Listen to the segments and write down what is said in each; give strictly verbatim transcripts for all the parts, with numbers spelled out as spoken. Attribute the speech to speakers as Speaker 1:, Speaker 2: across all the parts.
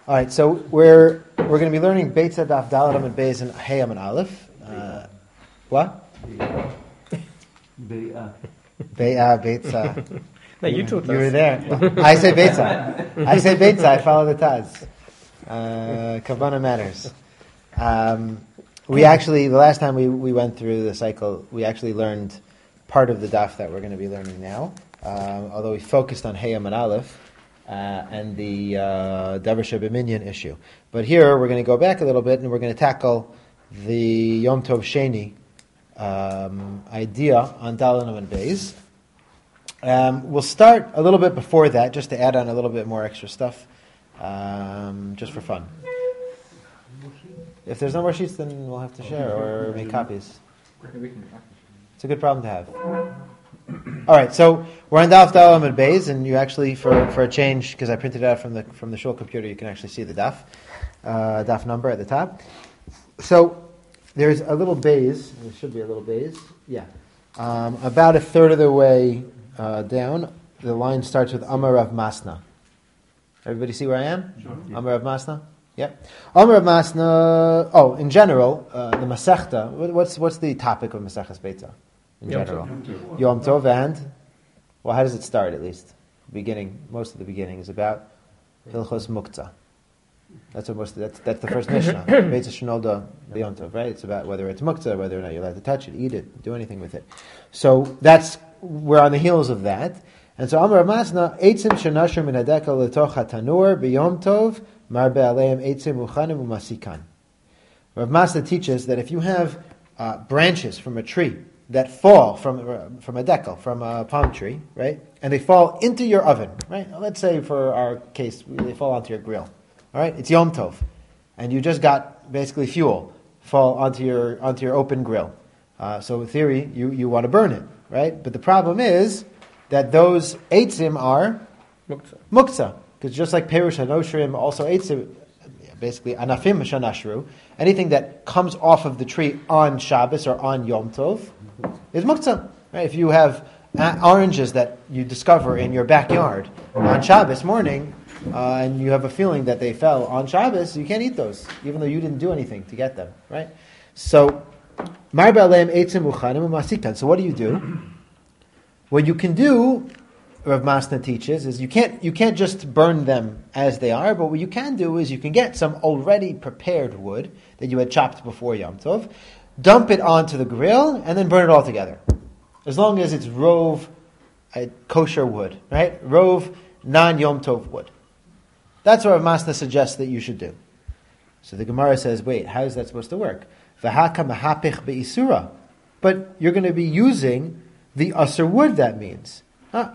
Speaker 1: All right, so we're we're going to be learning Beitza Daf Daled Amud Beis and Hey Amud Aleph. Uh, what?
Speaker 2: Beitza.
Speaker 1: Beitza. Beitza.
Speaker 3: No, you taught
Speaker 1: You
Speaker 3: us.
Speaker 1: were there. Well, I say Beitza. I say Beitza. I follow the Taz. Uh, Kavanah matters. Um, we actually, the last time we, we went through the cycle, we actually learned part of the daf that we're going to be learning now. Um, although we focused on Hey Amud Aleph uh, and the uh, Davar Shebeminyan issue. But here we're going to go back a little bit and we're going to tackle the Yom Tov Sheni um, idea on Daled Amud Beis. Um, we'll start a little bit before that, just to add on a little bit more extra stuff, um, just for fun. If there's no more sheets, then we'll have to share or make copies. It's a good problem to have. All right, so we're on Daf Daled Amud Beis, and you actually, for, for a change, because I printed it out from the from the shul computer, you can actually see the daf, uh, daf number at the top. So there's a little Beis. There should be a little Beis. Yeah, um, about a third of the way uh, down, the line starts with Amar Rav Masna. Everybody see where I am?
Speaker 2: Sure.
Speaker 1: Amar Rav Masna. Yeah. Amar Rav Masna. Oh, in general, uh, the Masechta. What, what's what's the topic of Maseches Beitza? In
Speaker 3: Yom
Speaker 1: general,
Speaker 2: Tov.
Speaker 1: Yom Tov, and well, how does it start? At least, beginning. Most of the beginning is about Hilchos Muktzah. That's what most. Of, that's that's the first Mishnah. Beitza Shenolda Yom Tov, right? It's about whether it's Muktzah, whether or not you're allowed to touch it, eat it, do anything with it. So that's we're on the heels of that. And so Amar Rav Masna, Eitzim Shenashur Min Hadeka L'Toch HaTanur B'Yom Tov Marbe Aleim Eitzim Uchanim Umasikan. Rav Masna teaches that if you have uh, branches from a tree that fall from uh, from a decal, from a palm tree, right, and they fall into your oven, right? Let's say for our case, they fall onto your grill. All right, it's Yom Tov, and you just got basically fuel fall onto your onto your open grill. Uh, so in theory, you, you want to burn it, right? But the problem is that those eitzim are
Speaker 3: Muktzah.
Speaker 1: muktzah, because just like perush hanoshrim, also eitzim, basically anafim shanashru, anything that comes off of the tree on Shabbos or on Yom Tov is muktzah. Right? If you have uh, oranges that you discover in your backyard on Shabbos morning, uh, and you have a feeling that they fell on Shabbos, you can't eat those, even though you didn't do anything to get them. Right? So, mar ba'aleim eitzim uchanim umasikan. So what do you do? What you can do, Rav Masna teaches, is you can't you can't just burn them as they are, but what you can do is you can get some already prepared wood that you had chopped before Yom Tov, dump it onto the grill, and then burn it all together. As long as it's rove, uh, kosher wood, right? Rove, non-Yom Tov wood. That's what Rav Masna suggests that you should do. So the Gemara says, wait, how is that supposed to work? V'haka mahapich be'isura. But you're going to be using the asur wood, that means. No,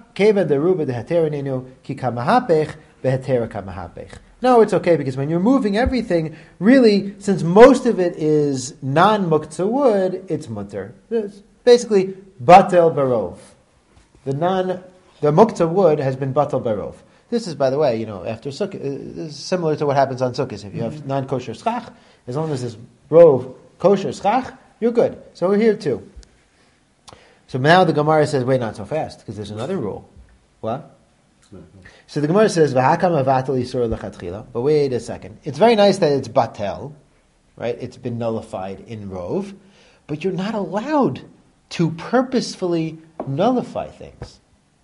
Speaker 1: it's okay, because when you're moving everything, really, since most of it is non-muktzah wood, it's mutter. It's basically batel barov. The non, the muktzah wood has been batel barov. This is, by the way, you know, after Sukkot, uh, this is similar to what happens on Sukkot. If you have non-kosher schach, as long as it's rov kosher schach, you're good. So we're here too. So now the Gemara says, wait, not so fast, because there's another rule. What? So the Gemara says, "V'hakam avatel yisur lechatchila." But wait a second. It's very nice that it's batel, right? It's been nullified in rov, but you're not allowed to purposefully nullify things,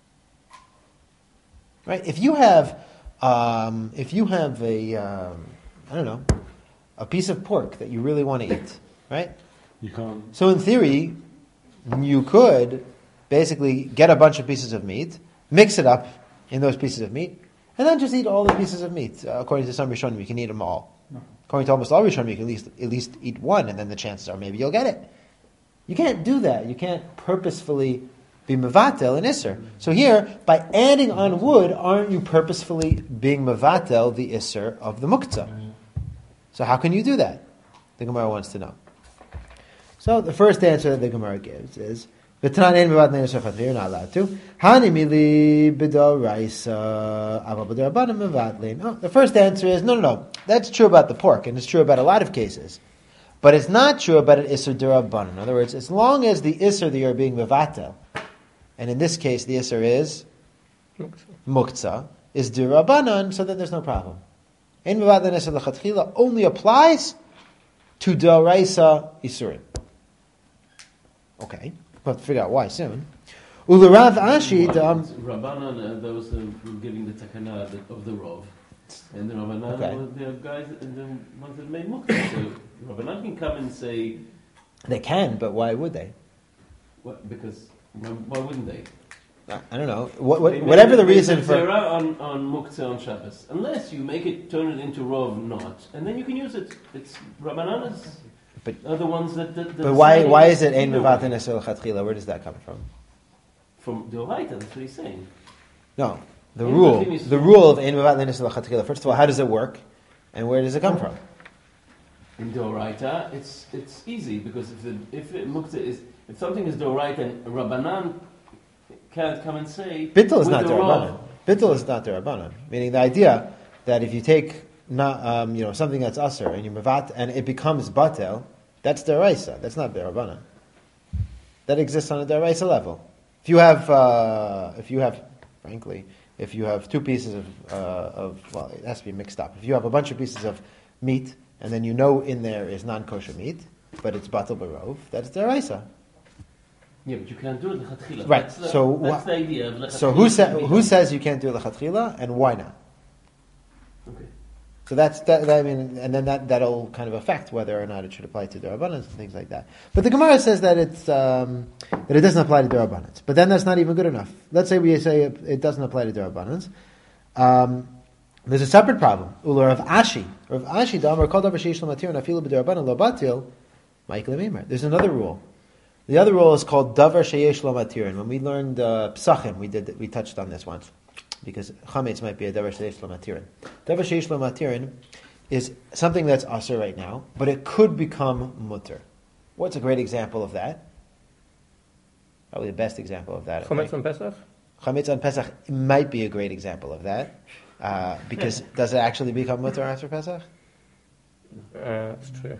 Speaker 1: right? If you have, um, if you have a, um, I don't know, a piece of pork that you really want to eat, right?
Speaker 2: You can't.
Speaker 1: So in theory, you could basically get a bunch of pieces of meat, mix it up in those pieces of meat, and then just eat all the pieces of meat. Uh, according to some Rishonim, you can eat them all.
Speaker 2: No.
Speaker 1: According to almost all Rishonim, you can at least, at least eat one, and then the chances are maybe you'll get it. You can't do that. You can't purposefully be mevatel in Isser. So here, by adding on wood, aren't you purposefully being mevatel the Isser of the Muktzah? So how can you do that? The Gemara wants to know. So the first answer that the Gemara gives is, you're not allowed to. Oh, the first answer is, no, no, no. That's true about the pork, and it's true about a lot of cases. But it's not true about an Isser D'Rabbanan. In other words, as long as the Isser that you're being mevatel, and in this case the Isser is Muktzah, is D'Rabbanan, so then there's no problem. Ein mevatel nesa lechatchila only applies to D'oraisa Isurim. Okay, we'll have to figure out why soon. Ularav Ashi, um,
Speaker 2: Rabbanan, uh, those who were giving the takana of the Rov, and the Rabbanan
Speaker 1: Okay.
Speaker 2: were the guys, and the ones that made muktzah. So Rabbanan can come and say,
Speaker 1: they can, but why would they?
Speaker 2: what, because why, why wouldn't they?
Speaker 1: I I don't know. What, what,
Speaker 2: They made
Speaker 1: whatever
Speaker 2: it-
Speaker 1: the
Speaker 2: made
Speaker 1: reason
Speaker 2: the
Speaker 1: for.
Speaker 2: zera on on muktzah on Shabbos, unless you make it turn it into Rov not, and then you can use it. It's Rabbanan is
Speaker 1: But-
Speaker 2: are the ones that. that, that
Speaker 1: But why
Speaker 2: decided
Speaker 1: why is it ein
Speaker 2: either
Speaker 1: mevatel
Speaker 2: way.
Speaker 1: nesa lechatchila? Where does that come from?
Speaker 2: From D'oraita? That's what he's saying.
Speaker 1: No, the
Speaker 2: Ein
Speaker 1: rule,
Speaker 2: mevatel is-
Speaker 1: the rule of ein mevatel nesa lechatchila. First of all, how does it work, and where does it come from?
Speaker 2: In D'oraita, it's it's easy because if the if it, muktzah is if something is D'oraita and Rabbanan can't come and say
Speaker 1: Bittul is
Speaker 2: with
Speaker 1: not
Speaker 2: the
Speaker 1: derabanan.
Speaker 2: Rav.
Speaker 1: Bittul is not derabanan. Meaning the idea that if you take not um, you know something that's aser and you mevat and it becomes batel, that's deraisa. That's not derabanan. That exists on a deraisa level. If you have uh, if you have frankly if you have two pieces of uh, of well it has to be mixed up. If you have a bunch of pieces of meat and then you know in there is non kosher meat, but it's batel barov, that's deraisa.
Speaker 2: Yeah, but you can't do it lechatchila.
Speaker 1: Right,
Speaker 2: That's the,
Speaker 1: so
Speaker 2: that's
Speaker 1: wha-
Speaker 2: the idea of lechatchila.
Speaker 1: So who sa-
Speaker 2: should be
Speaker 1: who
Speaker 2: done.
Speaker 1: says you can't do lechatchila and why not?
Speaker 2: Okay.
Speaker 1: So that's that, that. I mean, and then that that'll kind of affect whether or not it should apply to derabanans and things like that. But the Gemara says that it's um, that it doesn't apply to derabanans. But then that's not even good enough. Let's say we say it, it doesn't apply to derabanans. Um, there's a separate problem. Ula Rav Ashi, Rav Ashi, the Amar Kol Davar Sheish Lo Matir Nafilu B'Derabanan Lo Batil, Ma'ikle Meimer. There's another rule. The other rule is called Davar Sheyesh Lo Matir. And when we learned uh, Psachim, we did we touched on this once. Because chametz might be a davar sheish lo matirin. Davar sheish lo matirin is something that's aser right now, but it could become mutter. What's a great example of that? Probably the best example of that.
Speaker 3: Chometz on Pesach?
Speaker 1: Chametz on Pesach might be a great example of that. Uh, because does it actually become mutter after Pesach?
Speaker 3: Uh, it's true.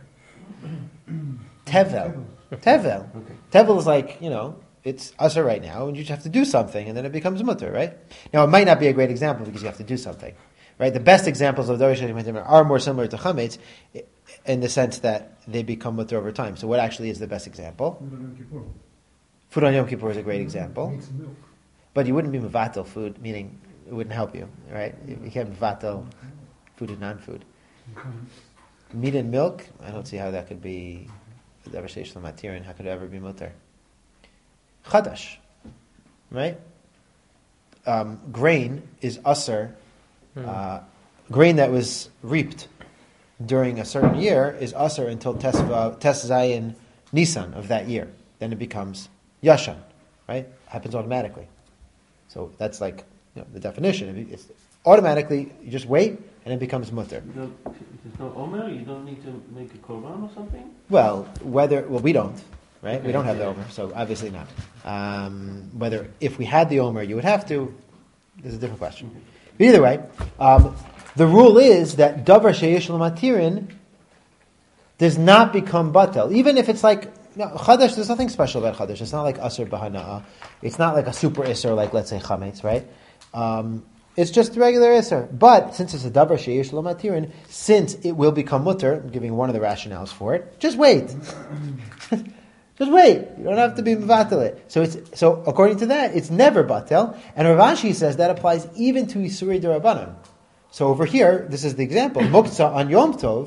Speaker 1: Tevel. Tevel.
Speaker 2: Okay.
Speaker 1: Tevel is like, you know, it's usher right now, and you just have to do something, and then it becomes mutter, right? Now, it might not be a great example because you have to do something, right? The best examples of Dorish are more similar to Chametz in the sense that they become mutter over time. So what actually is the best example? Food on Yom Kippur is a great example. But you wouldn't be mevatel food, meaning it wouldn't help you, right? You can't mevatel food and non-food. Meat and milk, I don't see how that could be Davar sheish lo matirin. How could it ever be mutter? Chadash, right? Um, grain is usher. Uh, grain that was reaped during a certain year is usher until Tes Zayin Nisan of that year. Then it becomes Yashan, right? Happens automatically. So that's like you know, the definition. It's automatically, you just wait and it becomes mutter.
Speaker 2: You don't, there's no omer. You don't need to make a korban or something.
Speaker 1: Well, whether well we don't, right?
Speaker 2: Okay,
Speaker 1: We don't have the
Speaker 2: yeah.
Speaker 1: omer, so obviously not. Um, whether if we had the omer, you would have to. There's a different question. But either way, um, the rule is that davar sheyesh lo matirin does not become batel, even if it's like no, chadash. There's nothing special about chadash. It's not like asur b'hana'ah. It's not like a super isser, like let's say chametz, right? Um, it's just regular isser. But since it's a davar sheyesh lo matirin, since it will become mutter, I'm giving one of the rationales for it. Just wait. Just wait. You don't have to be mevatel it. So it's so according to that, it's never batel. And Rav Ashi says that applies even to Isurei Derabanan. So over here, this is the example. Muktzah on Yom Tov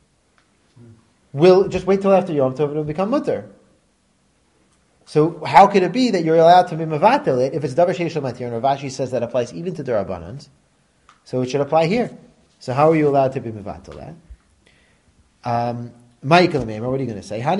Speaker 1: will just wait till after Yom Tov and it will become mutter. So how could it be that you're allowed to be mevatel it if it's davar sheish lo matir? And Rav Ashi says that applies even to Derabanans. So it should apply here. So how are you allowed to be mevatel that? Um, Michael Meimer, what are you going to say?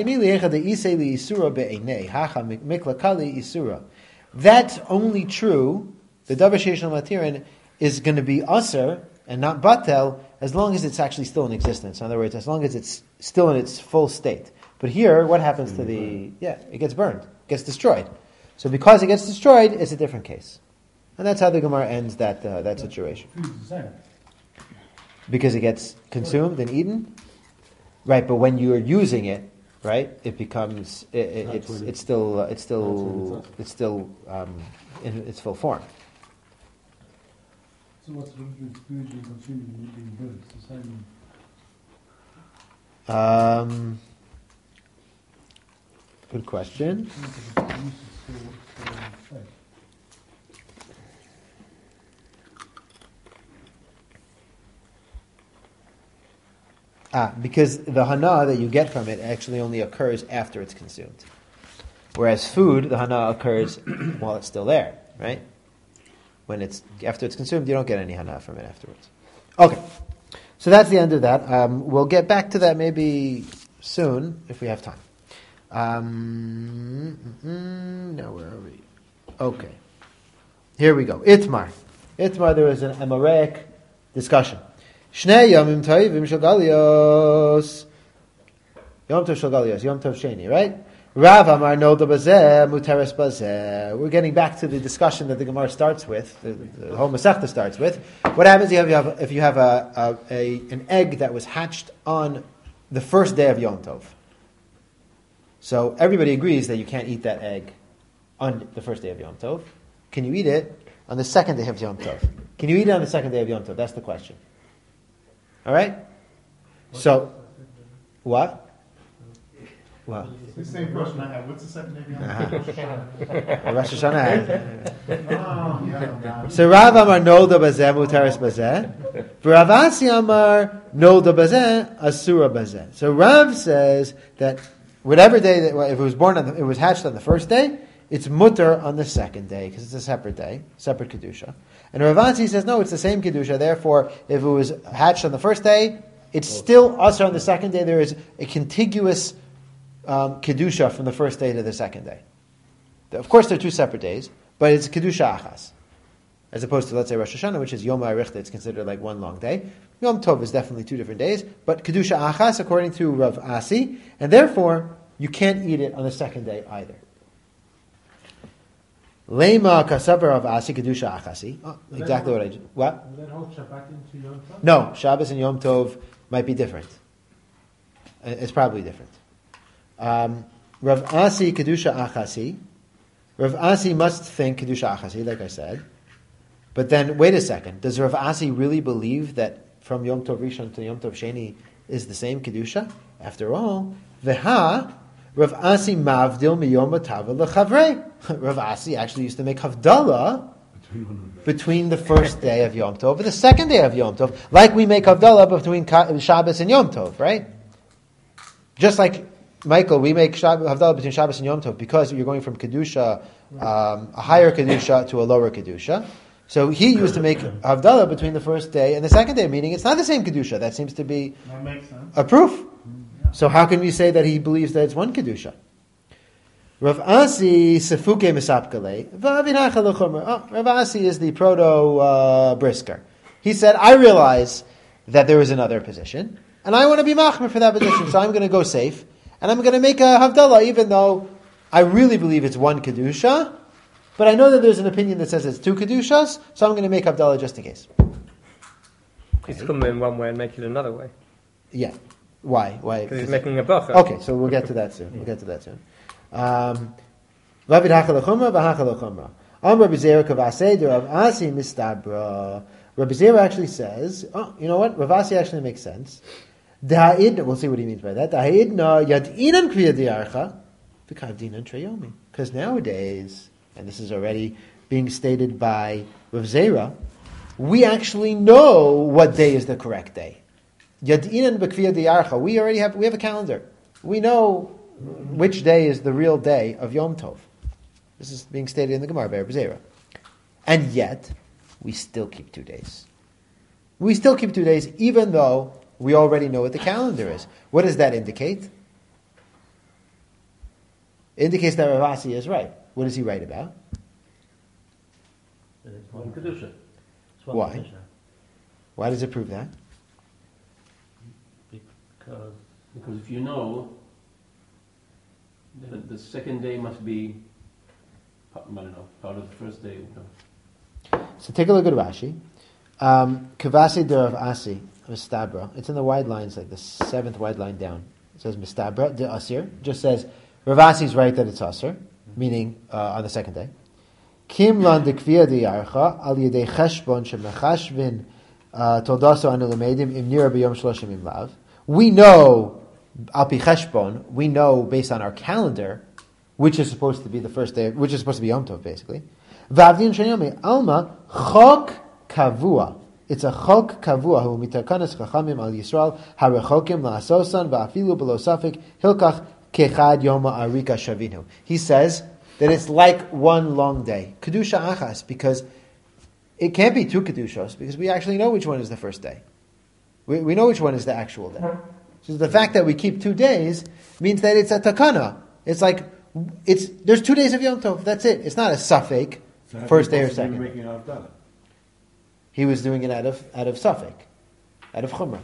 Speaker 1: That's only true. The davar sheish lo matirin is going to be aser and not batel as long as it's actually still in existence. In other words, as long as it's still in its full state. But here, what happens to the yeah? It gets burned, gets destroyed. So because it gets destroyed, it's a different case, and that's how the Gemara ends that uh, that situation. Because it gets consumed and eaten. Right, but when you're using it, right, it becomes it, it,
Speaker 2: Not
Speaker 1: it's
Speaker 2: really.
Speaker 1: it's still uh, it's
Speaker 2: Not really,
Speaker 1: still
Speaker 2: it's not.
Speaker 1: it's still um, in its full form.
Speaker 4: So what's the difference between food being consumed and it being burnt? It's the same.
Speaker 1: Um, good question. Ah, because the hana that you get from it actually only occurs after it's consumed. Whereas food, the hana occurs while it's still there, right? When it's after it's consumed, you don't get any hana from it afterwards. Okay, so that's the end of that. Um, we'll get back to that maybe soon if we have time. Um, mm, now where are we? Okay, here we go. Itmar, Itmar. There was an Amoraic discussion. Shnei yomim toivim shel galios. Yom tov shel galios. Yom tov sheni. Right. Rav Amar Noda Bazeh Muteres Bazeh. We're getting back to the discussion that the Gemara starts with, the, the whole Masechta starts with. What happens if you have, if you have a, a, a an egg that was hatched on the first day of Yom Tov? So everybody agrees that you can't eat that egg on the first day of Yom Tov. Can you eat it on the second day of Yom Tov? Can you eat it on the second day of Yom Tov? That's the question. All right. So, what? What?
Speaker 4: It's the same question I have. What's the second day of Yom Tov?
Speaker 1: Rosh Hashanah.
Speaker 4: Oh, yeah.
Speaker 1: So Rav Amar Noda Bazeh Muteres Bazeh. Rav Asi Amar Noda Bazeh Asura Bazeh. So Rav says that whatever day that if it was born on the, it was hatched on the first day, it's mutter on the second day because it's a separate day, separate kedusha. And Rav Asi says no, it's the same kedusha. Therefore, if it was hatched on the first day, it's still usher on the second day. There is a contiguous Um, kedusha from the first day to the second day. Of course, they're two separate days, but it's kedusha achas, as opposed to, let's say, Rosh Hashanah, which is Yom HaArichta. It's considered like one long day. Yom Tov is definitely two different days, but kedusha achas, according to Rav Asi, and therefore you can't eat it on the second day either. Lema kasaber Rav Asi kedusha achasi. Oh, exactly what I just, what?
Speaker 4: Will that hold Shabbat into Yom Tov?
Speaker 1: No, Shabbos and Yom Tov might be different. It's probably different. Um, Rav Asi Kedusha Achasi. Rav Asi must think Kedusha Achasi, like I said. But then, wait a second. Does Rav Asi really believe that from Yom Tov Rishon to Yom Tov Sheni is the same Kedusha? After all, Veha, Rav Asi Mavdil Miyom Tava Lechavrei. Rav Asi actually used to make Havdalah between the first day of Yom Tov and the second day of Yom Tov, like we make Havdalah between Shabbos and Yom Tov, right? Just like Michael, we make Shab- Havdalah between Shabbos and Yom Tov because you're going from Kedusha, um, a higher Kedusha to a lower Kedusha. So he used to make Havdalah between the first day and the second day, meaning it's not the same Kedusha. That seems to be
Speaker 4: That makes sense.
Speaker 1: a proof. So how can we say that he believes that it's one Kedusha? Rav Asi Sefuke Misapkale. Oh, Rav Asi is the proto uh, Brisker. He said, I realize that there is another position, and I want to be machmer for that position, so I'm going to go safe. And I'm going to make a Havdalah, even though I really believe it's one Kedusha, but I know that there's an opinion that says it's two Kedushas, so I'm going to make Havdalah just in case.
Speaker 3: He's come in one way and make it another way.
Speaker 1: Yeah. Why? Why?
Speaker 3: Because he's making a bracha.
Speaker 1: Okay, so we'll get to that soon. We'll get to that soon. Um, Ravid hachal l'chumra v'hachal l'chumra. Am Rabbi Zera kavasei de Rav Asi mistabra. Rabbi Zera actually says, oh, you know what? Rav Asi actually makes sense. Da'idna, we'll see what he means by that. Da'idna yad'inan kriya di'archa v'kavdinan treyomi. Because nowadays, and this is already being stated by Rav Zera, we actually know what day is the correct day. Yad'inan b'kriya di'archa. We already have, we have a calendar. We know which day is the real day of Yom Tov. This is being stated in the Gemara by Rav Zera. And yet, we still keep two days. We still keep two days, even though we already know what the calendar is. What does that indicate? It indicates that Rav Asi is right. What is he right about?
Speaker 5: It's one kedusha. It's one
Speaker 1: Why?
Speaker 5: kedusha.
Speaker 1: Why does it prove that?
Speaker 5: Because
Speaker 2: Because if you know, then the second day must be, I don't know, part of the first day. You know.
Speaker 1: So take a look at Rashi. Um, Kavasi de Rav Asi, Mistabra. It's in the wide lines, like the seventh wide line down. It says Mistabra de Asir. It just says Rav Asi is right that it's Asir, meaning uh, on the second day. Kim lan dekvia diyarcha al yedei cheshbon shemechashvin toldaso anu lemedim im nira b'yom shloshim im lav. We know, al pi cheshbon, we know based on our calendar, which is supposed to be the first day, which is supposed to be Yom Tov, basically. V'avdin shenyome alma chok kavua. It's a chok kavua hu mitakanas chachamim al Yisrael harechokim la'asosan va'afilu below safik hilkach kechad yoma arika shavinu. He says that it's like one long day. Kedusha achas, because it can't be two kedushos, because we actually know which one is the first day. We, we know which one is the actual day. So the fact that we keep two days means that it's a takana. It's like, it's there's two days of Yom Tov, that's it. It's not a safek,
Speaker 6: So how
Speaker 1: first
Speaker 6: can
Speaker 1: day
Speaker 6: you
Speaker 1: or
Speaker 6: possibly
Speaker 1: second.
Speaker 6: make it out of Dalet?
Speaker 1: He was doing it out of out of safek, out of chumrah.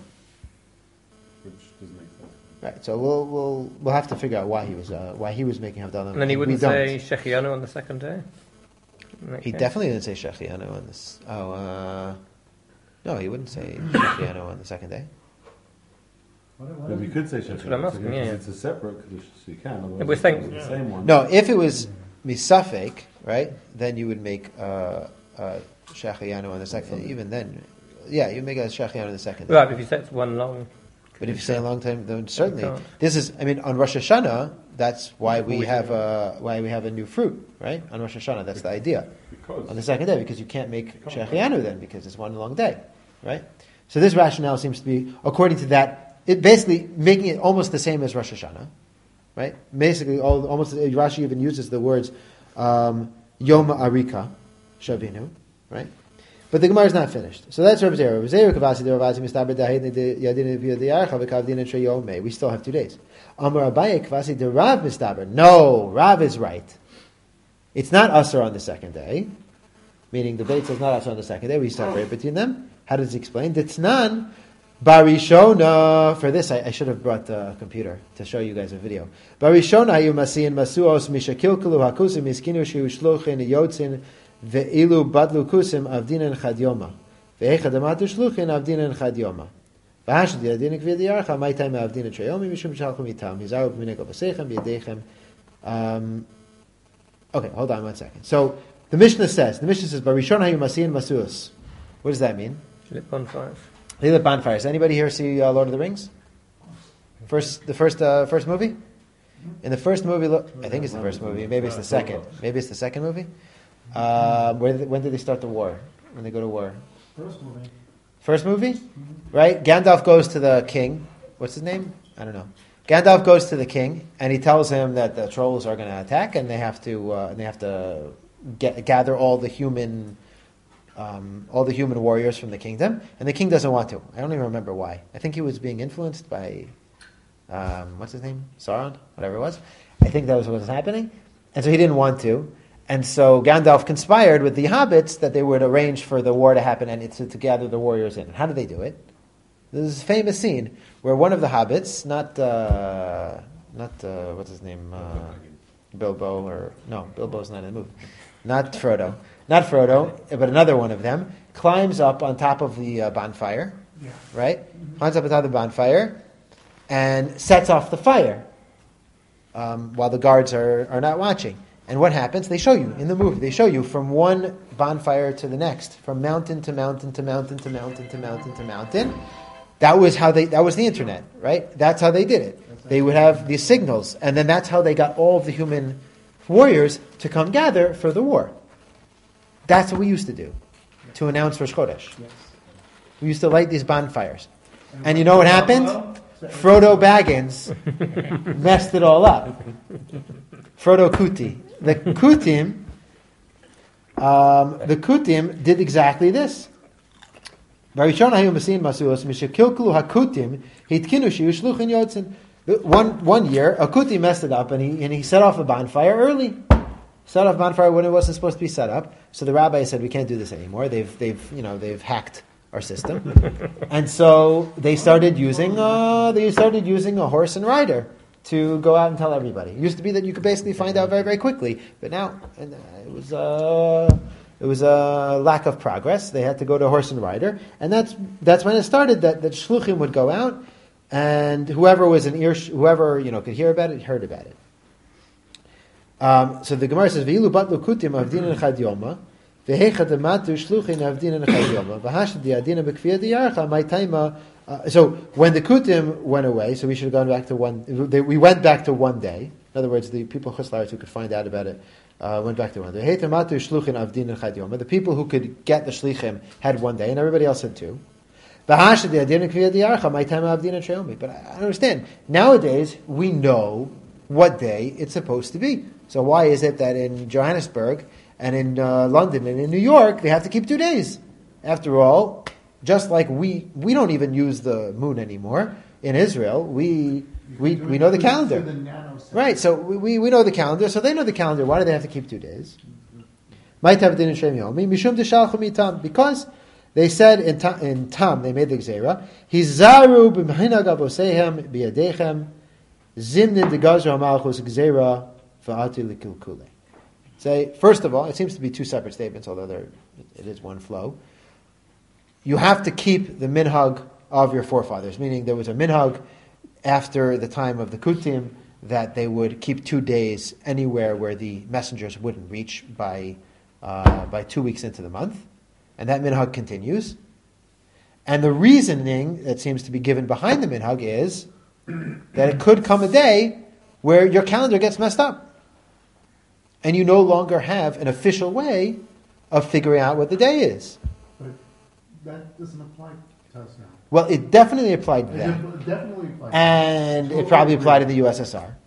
Speaker 6: Which doesn't make sense.
Speaker 1: Right. So we'll we'll we'll have to figure out why he was uh, why he was making Havdalah.
Speaker 3: And then he
Speaker 1: We
Speaker 3: wouldn't
Speaker 1: don't.
Speaker 3: say Shechianu on the second day?
Speaker 1: He
Speaker 3: Okay.
Speaker 1: definitely didn't say Shechianu on this. Oh, uh, no, he wouldn't say Shechianu on the second day.
Speaker 4: What, what
Speaker 6: But we
Speaker 4: is-
Speaker 6: could say
Speaker 3: That's
Speaker 6: Shechina,
Speaker 3: what I'm asking,
Speaker 6: because
Speaker 3: yeah.
Speaker 6: it's a separate condition, so you can. Otherwise
Speaker 3: Yeah, we're
Speaker 6: it's
Speaker 3: saying-
Speaker 6: the same one.
Speaker 1: No, if it was misafek, right, then you would make uh, uh, Shechianu on the second. Even then, yeah, you make a Shechianu on the second day.
Speaker 3: Right, if you say it's one long.
Speaker 1: But if you say a long time, then certainly
Speaker 3: can't.
Speaker 1: this is. I mean, on Rosh Hashanah, that's why we have a why we have a new fruit, right? On Rosh Hashanah, that's the idea.
Speaker 6: Because
Speaker 1: On the second day, because you can't make Shechianu then, because it's one long day, right? So this rationale seems to be, according to that, it basically making it almost the same as Rosh Hashanah, right? Basically, all, almost Rashi even uses the words um, Yom Arika Shavinu, right? But the Gemara is not finished. So that's Rav Zera. Rav Zera kavasi de Ravasi mistaber dahid de yadin via de yarcha v'kavdin and sheyomei. We still have two days. Amar Abaye kavasi de Rav mistaber. No, Rav is right. It's not usher on the second day, meaning the Beit is not usher on the second day. We separate between them. How does he explain? Ditznan barishona. For this, I, I should have brought the computer to show you guys a video. Barishona you masiin masuos mishakilkulu hakusim miskinu shiu shluchin yotzin. Ve'ilu badlu kusim avdinan chad yoma. Ve'echad amatu shluchin avdinan chad yoma. V'hashad yadinik v'yadiyarcha maitai me'avdinan trayomi mishum shalchu mitam. Hizaru b'mineko v'seichem v'yadechem. Um, Okay, hold on one second. So, the Mishnah says, the Mishnah says, Barishon hayu masiin masuos. What does that mean?
Speaker 3: Lit bonfires.
Speaker 1: They lit bonfires. Anybody here see uh, Lord of the Rings? First, the first, uh, first movie? In the first movie, look, I think it's the first movie. Maybe it's the second. Maybe it's the second movie. Uh, where did, when did they start the war? When they go to war?
Speaker 4: First movie.
Speaker 1: First movie, right? Gandalf goes to the king. What's his name? I don't know. Gandalf goes to the king, and he tells him that the trolls are going to attack, and they have to uh, and they have to get, gather all the human, um, all the human warriors from the kingdom. And the king doesn't want to. I don't even remember why. I think he was being influenced by, um, what's his name, Sauron, whatever it was. I think that was what was happening, and so he didn't want to. And so Gandalf conspired with the hobbits that they would arrange for the war to happen and to, to gather the warriors in. How did they do it? There's a famous scene where one of the hobbits, not uh, not uh, what's his name, uh, Bilbo, or no, Bilbo's not in the movie, not Frodo, not Frodo, but another one of them climbs up on top of the uh, bonfire,
Speaker 4: Yeah.
Speaker 1: right? Climbs up on top of the bonfire and sets off the fire um, while the guards are, are not watching. And what happens? They show you in the movie. They show you from one bonfire to the next, from mountain to mountain to mountain to mountain to mountain to mountain. That was how they. That was the internet, right? That's how they did it. They would have these signals, and then that's how they got all of the human warriors to come gather for the war. That's what we used to do to announce Rosh Chodesh.
Speaker 4: Yes.
Speaker 1: We used to light these bonfires, and you know what happened? Frodo Baggins messed it all up. Frodo Kuti. The Kutim, um, the Kutim did exactly this. One one year, a Kuti messed it up, and he and he set off a bonfire early. Set off a bonfire when it wasn't supposed to be set up. So the rabbi said, "We can't do this anymore. They've they've you know they've hacked our system," and so they started using uh, they started using a horse and rider to go out and tell everybody. It used to be that you could basically find out very, very quickly, but now and, uh, it was uh, it was a lack of progress. They had to go to horse and rider, and that's that's when it started. That that shluchim would go out, and whoever was an ear, whoever you know could hear about it, heard about it. Um, so the Gemara says, "V'ilu batlu kutim avdin echad yoma, v'hechad amatu shluchin avdin echad yoma, v'hashad diadina b'kfiyat diyarcha my taima." Uh, so when the kutim went away, so we should have gone back to one. They, we went back to one day. In other words, the people Chutz La'aretz who could find out about it uh, went back to one day. The people who could get the shlichim had one day, and everybody else had two. But I understand. Nowadays, we know what day it's supposed to be. So why is it that in Johannesburg and in uh, London and in New York they have to keep two days? After all, just like we we don't even use the moon anymore in Israel, we we we know the calendar, right? So we we know the calendar, so they know the calendar. Why do they have to keep two days? Because they said in Tam, in Tam they made the gzeira. Hizaru b'mhinag avosehem biyadechem zimnin degazra malchus gzeira va'ati likilkule. Say first of all, it seems to be two separate statements, although there it is one flow. You have to keep the minhag of your forefathers, meaning there was a minhag after the time of the Kutim that they would keep two days anywhere where the messengers wouldn't reach by uh, by two weeks into the month, and that minhag continues. And the reasoning that seems to be given behind the minhag is that it could come a day where your calendar gets messed up, and you no longer have an official way of figuring out what the day is.
Speaker 4: That doesn't apply to us now.
Speaker 1: Well, it definitely applied
Speaker 4: It
Speaker 1: then.
Speaker 4: def- definitely applies.
Speaker 1: And it probably applied in the U S S R.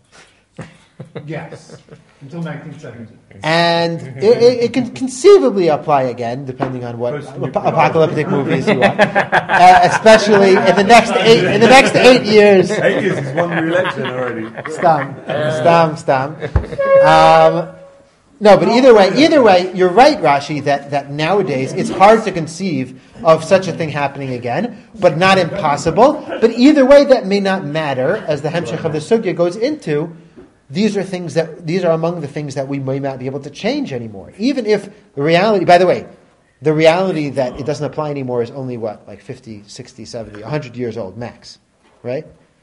Speaker 4: Yes, until nineteen seventy.
Speaker 1: And it, it, it can conceivably apply again, depending on what ap- apocalyptic movies you watch. Uh, especially in the next eight in the next eight years.
Speaker 6: Eight years, he's won re-election already.
Speaker 1: Stam, stam, stam. Um, no, but either way, either way, you're right, Rashi, that, that nowadays it's hard to conceive of such a thing happening again, but not impossible. But either way, that may not matter, as the Hemshech of the Sugya goes into. These are things that these are among the things that we may not be able to change anymore. Even if the reality, by the way, the reality that it doesn't apply anymore is only what, like fifty, sixty, seventy, one hundred years old max, right?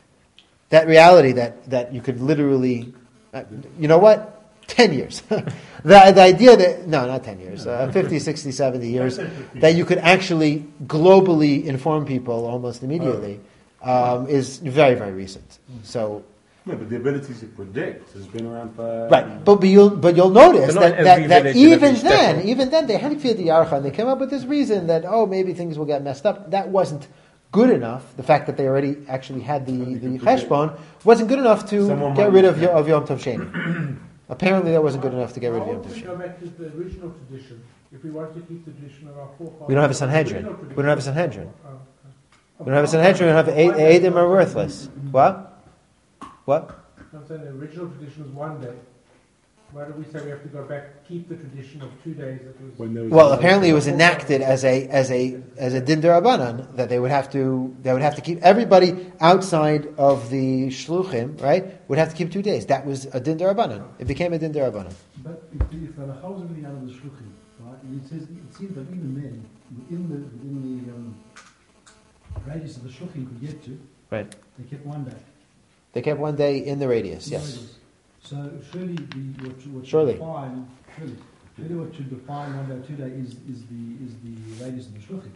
Speaker 1: That reality that, that you could literally, uh, you know what? ten years. the, the idea that, no, not ten years, uh, fifty, sixty, seventy years, that you could actually globally inform people almost immediately um, is very, very recent. So,
Speaker 6: Yeah, but the ability to predict has been around for...
Speaker 1: right, but, but, you'll, but you'll notice
Speaker 3: But not
Speaker 1: that,
Speaker 3: every
Speaker 1: that, that
Speaker 3: village and
Speaker 1: even
Speaker 3: every step
Speaker 1: then,
Speaker 3: of-
Speaker 1: even then, they had to fear the Yarcha, and they came up with this reason that, oh, maybe things will get messed up. That wasn't good enough. The fact that they already actually had the, the cheshbon wasn't good enough to
Speaker 6: Someone
Speaker 1: get
Speaker 6: might-
Speaker 1: rid of, Yo- of Yom Tov Sheni. Apparently that wasn't good enough to get rid of Yom
Speaker 4: How
Speaker 1: Tov
Speaker 4: would we
Speaker 1: Sheni.
Speaker 4: go back to the original tradition if we wanted to keep the tradition of our forefathers?
Speaker 1: We don't have a Sanhedrin.
Speaker 4: Original
Speaker 1: We don't have a Sanhedrin.
Speaker 4: Oh, okay.
Speaker 1: We don't have a Sanhedrin, we don't have eight, Eidim are worthless. What? What?
Speaker 4: I'm saying the original tradition was one day. Why do we say we have to go back, keep the tradition of two days? That was
Speaker 6: When there was
Speaker 1: Well,
Speaker 6: a-
Speaker 1: apparently it was enacted as a as a as a din derabanan that they would have to they would have to keep everybody outside of the shluchim, right? Would have to keep two days. That was a din derabanan. It became a din derabanan.
Speaker 5: But if, if the halachah is everything out of the shluchim, right, and it says it seems that even then, within the within the um, radius of the shluchim could get to,
Speaker 1: Right.
Speaker 5: they kept one day.
Speaker 1: They kept one day in the radius. Yes.
Speaker 5: Radius. So surely the what, what
Speaker 1: Surely.
Speaker 5: should define surely, surely what should define one day two day is is the is the radius of the shluchim,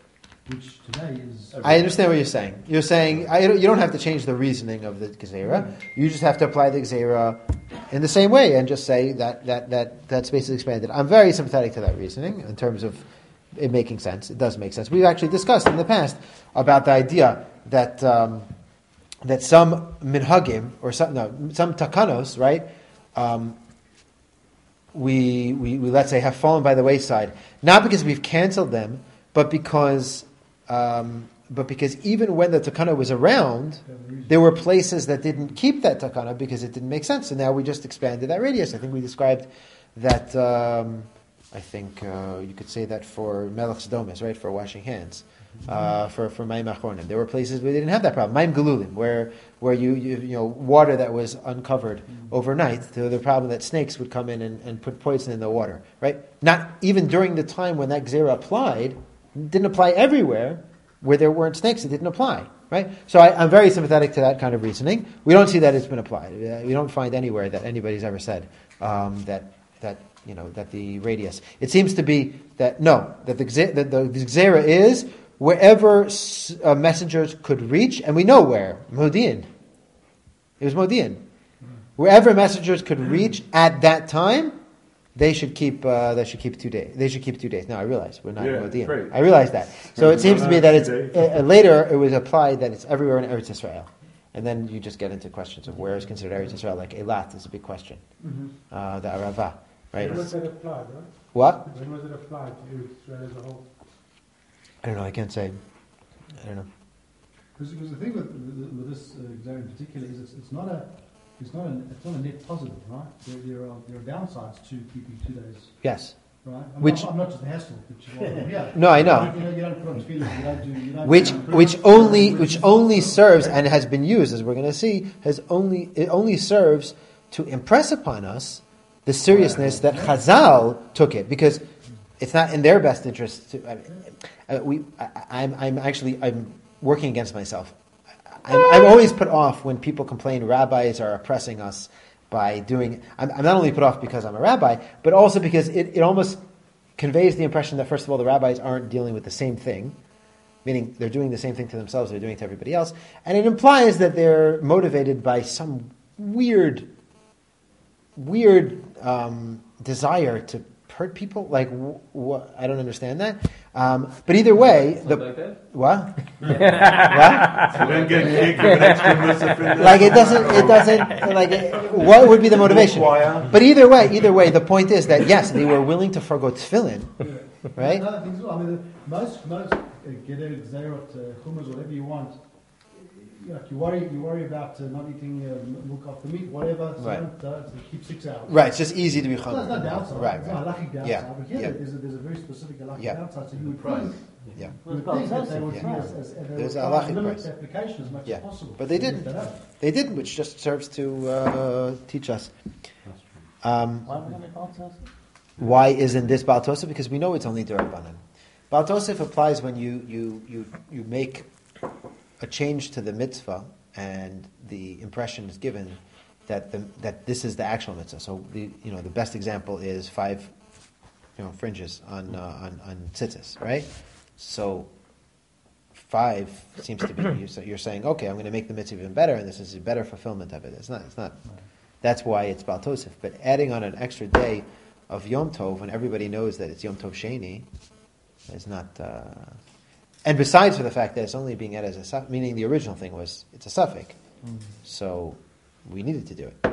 Speaker 5: which today is.
Speaker 1: I understand what you're saying. You're saying I, you don't have to change the reasoning of the Gezerah. You just have to apply the Gezerah in the same way and just say that, that, that that's basically expanded. I'm very sympathetic to that reasoning in terms of it making sense. It does make sense. We've actually discussed in the past about the idea that um, that some minhagim or some no, some takanos, right? Um, we, we we let's say have fallen by the wayside, not because we've canceled them, but because um, but because even when the takana was around, there were places that didn't keep that takana because it didn't make sense. And now we just expanded that radius. I think we described that. Um, I think uh, you could say that for melech domes, right, for washing hands, uh, for for mayim achronim. There were places where they didn't have that problem. Mayim galulim, where where you, you you know water that was uncovered overnight. To the problem that snakes would come in and, and put poison in the water, right? Not even during the time when that gzera applied, it didn't apply everywhere where there weren't snakes. It didn't apply, right? So I, I'm very sympathetic to that kind of reasoning. We don't see that it's been applied. Uh, we don't find anywhere that anybody's ever said um, that that you know that the radius. It seems to be that no, that the gze- that the, the gzera is wherever s- uh, messengers could reach, and we know where Modi'in. It was Modi'in. Wherever messengers could reach at that time, they should keep. Uh, they should keep two days. They should keep two days. No, I realize we're not
Speaker 6: Yeah,
Speaker 1: in Modi'in.
Speaker 6: right.
Speaker 1: I realize that. So it seems to me that it's
Speaker 6: Two days.
Speaker 1: uh, later. It was applied that it's everywhere in Eretz Israel, and then you just get into questions of where is considered Eretz Israel. Like Eilat is a big question. Uh, the Arava, right?
Speaker 4: When was that applied, right?
Speaker 1: What?
Speaker 4: When was it applied to Eretz Israel as a whole?
Speaker 1: I don't know. I can't say. I don't know.
Speaker 5: Because the thing with, with, with this uh, exam in particular is it's, it's not a it's not a it's not a net positive, right? There, there are there are downsides to keeping two days,
Speaker 1: Yes.
Speaker 5: right? I'm
Speaker 1: Which-
Speaker 5: not, I'm not just the hassle, which is what I'm here.
Speaker 1: No, I know.
Speaker 5: You know, you don't put on feelings. You don't do. You don't
Speaker 1: Which
Speaker 5: do
Speaker 1: which only which only serves and has been used, as we're going to see, has only it only serves to impress upon us the seriousness that Chazal took it, because it's not in their best interest to. I mean, uh, we, I, I'm I'm actually I'm working against myself. I'm, I'm always put off when people complain rabbis are oppressing us by doing. I'm, I'm not only put off because I'm a rabbi, but also because it, it almost conveys the impression that, first of all, the rabbis aren't dealing with the same thing, meaning they're doing the same thing to themselves, they're doing it to everybody else, and it implies that they're motivated by some weird, weird um, desire to hurt people. Like, wh- wh- I don't understand that. Um, but either way, the
Speaker 2: Something like that?
Speaker 1: what? what?
Speaker 6: And then get kicked with an extra musaf in there.
Speaker 1: Like it doesn't, it doesn't, like, it, what would be the motivation?
Speaker 6: Choir.
Speaker 1: But either way, either way, the point is that yes, they were willing to forgo tefillin, right?
Speaker 5: Another thing as well. I mean, most most uh, geder, gzerot, uh, hummus, whatever you want. You, know, you worry you worry about uh, not eating uh, milk off the meat, whatever. So
Speaker 1: Right.
Speaker 5: don't, uh, so keep six hours.
Speaker 1: Right, it's just easy to be
Speaker 5: So there's no
Speaker 1: chomer.
Speaker 5: downside.
Speaker 1: Right,
Speaker 5: There's no
Speaker 1: right.
Speaker 5: lucky downside.
Speaker 1: Yeah,
Speaker 5: But here
Speaker 1: yeah.
Speaker 5: there's, a, there's a very specific lucky
Speaker 1: Yeah.
Speaker 5: downside. So you would
Speaker 2: Price.
Speaker 5: think,
Speaker 1: Yeah.
Speaker 5: you would think that they would
Speaker 1: Yeah.
Speaker 5: see as, as, as they
Speaker 1: There's
Speaker 5: would
Speaker 1: a
Speaker 5: try
Speaker 1: halachic
Speaker 5: and limit
Speaker 1: price.
Speaker 5: the application as much
Speaker 1: Yeah.
Speaker 5: as possible.
Speaker 1: But they didn't.
Speaker 5: They don't.
Speaker 1: They didn't, which just serves to uh, teach us. Um,
Speaker 2: Why am I gonna call it?
Speaker 1: why isn't this Baal Tosef? Because we know it's only Durabanan. Baal Tosef applies when you, you, you, you make a change to the mitzvah and the impression is given that the, that this is the actual mitzvah. So the you know the best example is five you know fringes on uh, on on tzitzis, right? So five seems to be you're, sa- you're saying, okay, I'm going to make the mitzvah even better, and this is a better fulfillment of it. It's not. It's not. That's why it's Baal Tosef. But adding on an extra day of Yom Tov when everybody knows that it's Yom Tov Sheni is not. Uh, and besides for the fact that it's only being added as a suffix, meaning the original thing was it's a suffix, so we needed to do it.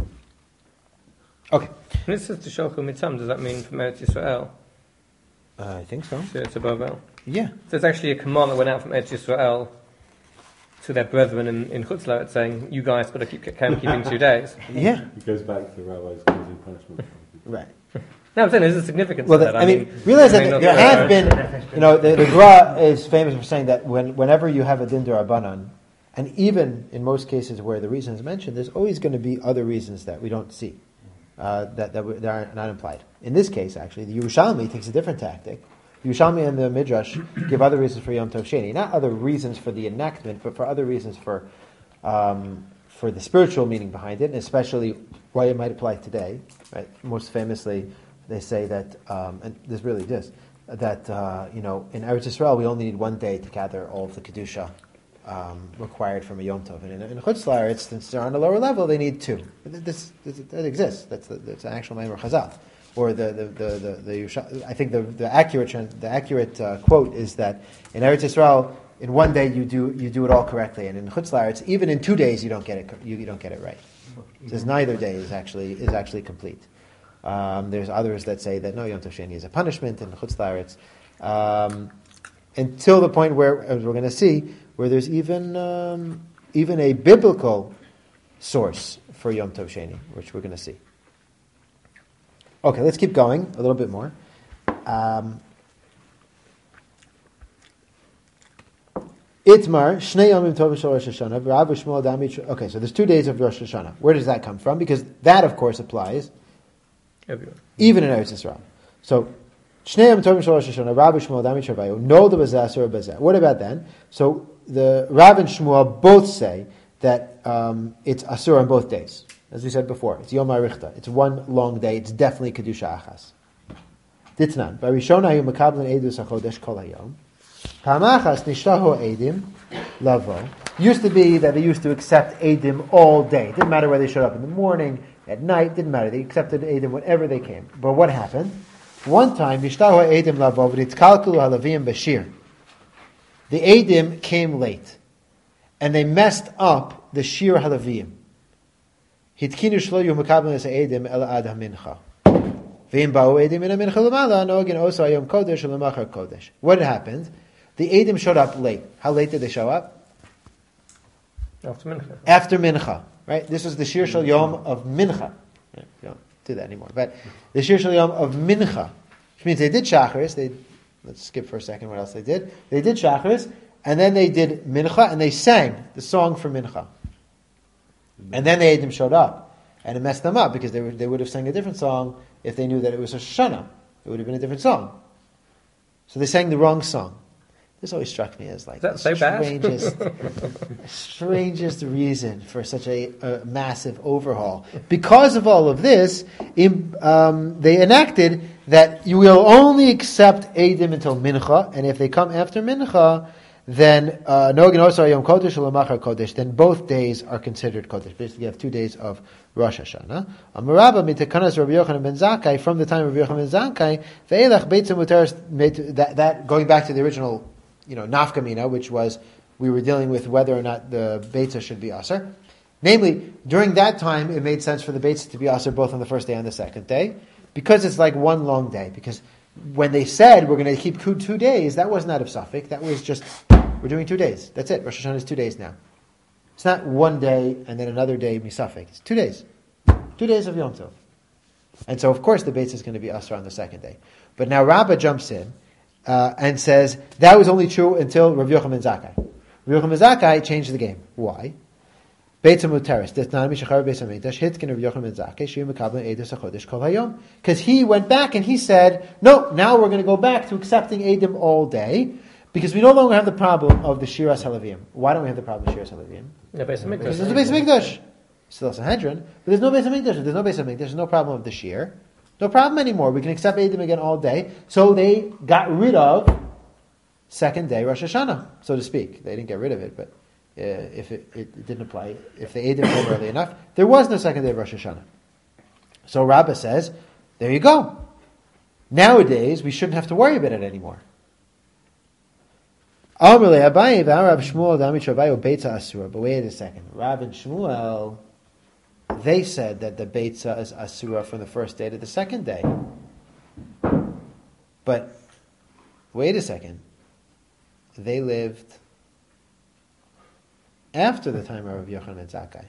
Speaker 1: Okay,
Speaker 3: When it says to Sholchu Mitzam, does that mean from Eretz Yisrael
Speaker 1: uh, I think so.
Speaker 3: to, to Bavel?
Speaker 1: Yeah,
Speaker 3: So it's actually a command that went out from Eretz Yisrael to their brethren in, in Chutz La'aretz saying, you guys got to keep can keeping two days.
Speaker 1: yeah,
Speaker 6: It goes back to the rabbis causing punishment.
Speaker 1: right.
Speaker 3: No, I'm saying there's a significance
Speaker 1: Well,
Speaker 3: to
Speaker 1: the,
Speaker 3: that.
Speaker 1: I mean, realize
Speaker 3: it may
Speaker 1: that
Speaker 3: not
Speaker 1: there
Speaker 3: be
Speaker 1: have
Speaker 3: right.
Speaker 1: been, you know, the, the Gra is famous for saying that when, whenever you have a din d'Rabbanan, and even in most cases where the reason is mentioned, there's always going to be other reasons that we don't see, uh, that, that, we, that are not implied. In this case, actually, the Yerushalmi takes a different tactic. The Yerushalmi and the Midrash give other reasons for Yom Tov Sheni, not other reasons for the enactment, but for other reasons for um, for the spiritual meaning behind it, and especially why it might apply today. Right? Most famously, they say that, um, and this really does, that uh, you know, in Eretz Yisrael we only need one day to gather all of the kedusha um, required from a Yom Tov, and in, in Chutz La'aretz, since they're on a lower level, they need two. This, this that exists. That's the, that's an actual Maimer Chazal. Or the the the the, the Yusha, I think the the accurate the accurate uh, quote is that in Eretz Yisrael, in one day you do you do it all correctly, and in Chutz La'aretz, even in two days you don't get it you, you don't get it right. It says neither day is actually is actually complete. Um, there's others that say that no, Yom Tov Sheni is a punishment in Chutz La'aretz, um, until the point where, as we're going to see, where there's even um, even a biblical source for Yom Tov Sheni, which we're going to see. Okay, let's keep going a little bit more. Um, Itmar, Shnei Yomim Tov Shel Rosh Hashanah, V'Rav Shmuel Dami. Okay, so there's two days of Rosh Hashanah. Where does that come from? Because that, of course, applies
Speaker 3: Everyone.
Speaker 1: even in Eretz Yisrael. So, Shnei Yomim Tov Shel Rosh Hashanah, Rav Shmuel Dami Travayu. No, the Bazeh or Bazeh. What about then? So the Rav and Shmuel both say that um, it's Asur on both days. as we said before. It's Yom HaRichta. It's one long day. It's definitely Kedusha Achas. Ditnan. Barishona hu mekablen edus hachodesh kol hayom. Pamachas nishtahu edim lavo. Used to be that they used to accept edim all day. Didn't matter whether they showed up in the morning, at night. Didn't matter. They accepted edim whenever they came. But what happened? One time, nishtahu edim lavo v'nitkalkulu halavim bashir. The edim came late, and they messed up the shir halavim. Hitkinu shlo yu mekablen es edim el ad hamincha. What happened? The Eidim showed up late. How late did they show up?
Speaker 3: After Mincha.
Speaker 1: After Mincha, right? This was the Shir Shal Yom of Mincha. You don't do that anymore. But the Shir Shal Yom of Mincha, which means they did Shacharis. They let's skip for a second what else they did. They did Shacharis, and then they did Mincha, and they sang the song for Mincha. And then the Eidim showed up. And it messed them up because they, were, they would have sang a different song if they knew that it was a Shana. It would have been a different song. So they sang the wrong song. This always struck me as like
Speaker 3: Is that
Speaker 1: the
Speaker 3: so
Speaker 1: strangest, strangest reason for such a, a massive overhaul. Because of all of this, in, um, they enacted that you will only accept Eidim until Mincha, and if they come after Mincha, then uh, Nogan also Yom Kodesh or Lamachar Kodesh. Then both days are considered Kodesh. Basically, you have two days of Rosh Hashanah. Amarabba mitakanas Rabbi Yochanan ben Zakkai, from the time of Rabbi Yochanan ben Zakkai, ve'elach beitzah muteres, that that going back to the original, you know, nafkamina, which was we were dealing with whether or not the beitzah should be aser. Namely, during that time, it made sense for the beitzah to be aser both on the first day and the second day, because it's like one long day. Because when they said we're going to keep two, two days, that was not of Suffolk. That was just we're doing two days. That's it. Rosh Hashanah is two days now. It's not one day and then another day misafek. It's two days. Two days of Yom Tov. And so, of course, the beitzah is going to be asr on the second day. But now Rabbah jumps in uh, and says that was only true until Rav Yochanan ben Zakkai. Rav Yochanan ben Zakkai changed the game. Why? Beitzah muteres. Because he went back and he said, no, now we're going to go back to accepting Eidim all day. Because we no longer have the problem of the Shiras Halavim. Why don't we have the problem of Shiras Halavim?
Speaker 3: No Beis Hamikdash.
Speaker 1: Because there's no Beis Hamikdash. Still Sanhedrin, but there's no Beis Hamikdash. If there's no Beis Hamikdash, there's no problem of the Shir. No problem anymore. We can accept Eidim again all day. So they got rid of second day Rosh Hashanah, so to speak. They didn't get rid of it, but uh, if it, it, it didn't apply, if the Eidim came early enough, there was no second day of Rosh Hashanah. So Rabbah says, there you go. Nowadays, we shouldn't have to worry about it anymore. But wait a second. Rav and Shmuel, they said that the beitzah is asura from the first day to the second day. But wait a second. They lived after the time of Rav Yochanan ben Zakkai.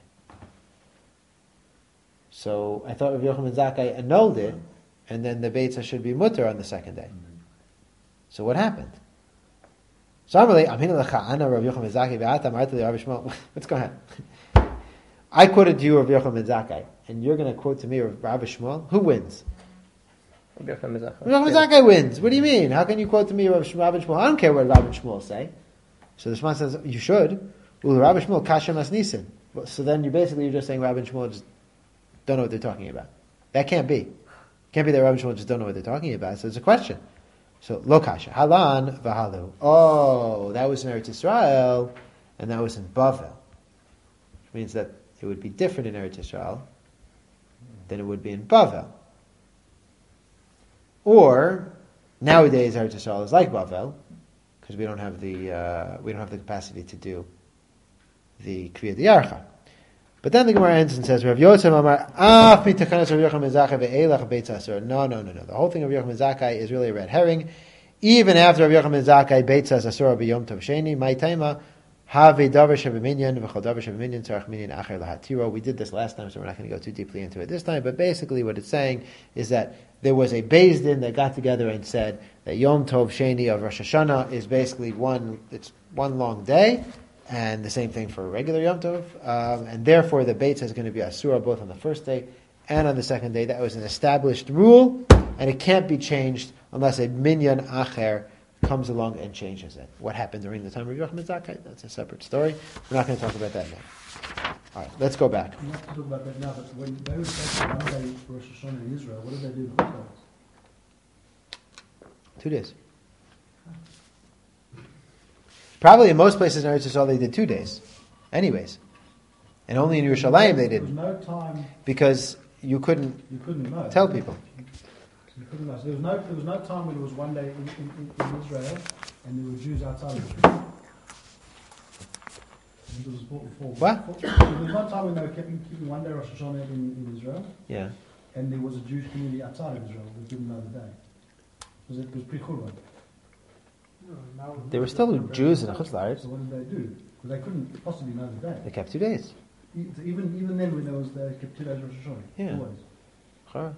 Speaker 1: So I thought Rav Yochanan ben Zakkai annulled it, and then the beitzah should be mutter on the second day. So what happened? So I'm really, I'm hitting the Cha'ana, Rav Yochanan ben Zakkai, Ve'ata Marta Rav Shmuel. What's going on? I quoted to you Rav Yochanan ben Zakkai, and you're going to quote to me Rav Shmuel. Who wins?
Speaker 3: Rav Yochanan ben Zakkai.
Speaker 1: Rav Yochanan ben Zakkai wins. What do you mean? How can you quote to me Rav Shmuel? I don't care what Rav and Shmuel say. So the Shmuel says you should. Well, Rav Shmuel kashem as nisin. So then you basically you're just saying Rav and Shmuel just don't know what they're talking about. That can't be. It can't be that Rav and Shmuel just don't know what they're talking about. So it's a question. So, lo kasha. Halan v'halu. Oh, that was in Eretz Yisrael, and that was in Bavel. Which means that it would be different in Eretz Yisrael than it would be in Bavel. Or, nowadays Eretz Yisrael is like Bavel, because we don't have the, uh, we don't have the capacity to do the Kriya D'Yarcha. But then the Gemara ends and says, Rav Yosef Amar, Af mitakanas Rav Yochanan ben Zakkai ve'elach beitzah asur. No, no, no, no. The whole thing of Rav Yochanan ben Zakkai is really a red herring. Even after Rav Yochanan ben Zakkai beitzah asur b'yom tov sheni, my taima, have davar shebeminyan v'chol davar shebeminyan tzarich minyan acher lahatiro. We did this last time, so we're not going to go too deeply into it this time. But basically, what it's saying is that there was a Beis Din that got together and said that Yom Tov Sheni of Rosh Hashanah is basically one. It's one long day. And the same thing for regular Yom Tov. Um, and therefore the beitzah is going to be asura both on the first day and on the second day. That was an established rule, and it can't be changed unless a minyan acher comes along and changes it. What happened during the time of Rav Yochanan ben Zakkai, that's a separate story. We're not going to talk about that now. All right, let's go back.
Speaker 5: We have to talk about that now, but when they were taking one day for Rosh Hashanah in Israel, what did they do in Chutz?
Speaker 1: Two days. Probably in most places in Eretz Yisrael they did two days, anyways, and only in Yerushalayim they
Speaker 5: There was
Speaker 1: didn't
Speaker 5: no time,
Speaker 1: because you couldn't
Speaker 5: you couldn't know.
Speaker 1: tell people.
Speaker 5: You couldn't know. So there was no, there was no time when it was one day in, in, in, in Israel and there were Jews outside of Israel. It was before, before,
Speaker 1: What?
Speaker 5: Before, there was no time when they were keeping, keeping one day Rosh Hashanah in, in Israel
Speaker 1: Yeah.
Speaker 5: and there was a Jewish community outside of Israel that didn't know the day. Because it was pre-Churban.
Speaker 4: No, now-
Speaker 1: There were still Jews in Chutz La'aretz.
Speaker 5: So what did they do? Because they couldn't possibly know the day.
Speaker 1: They kept two days.
Speaker 5: E- Even even then when there was they kept two days Rosh Hashanah.
Speaker 1: Yeah.
Speaker 5: Always.
Speaker 1: Chara.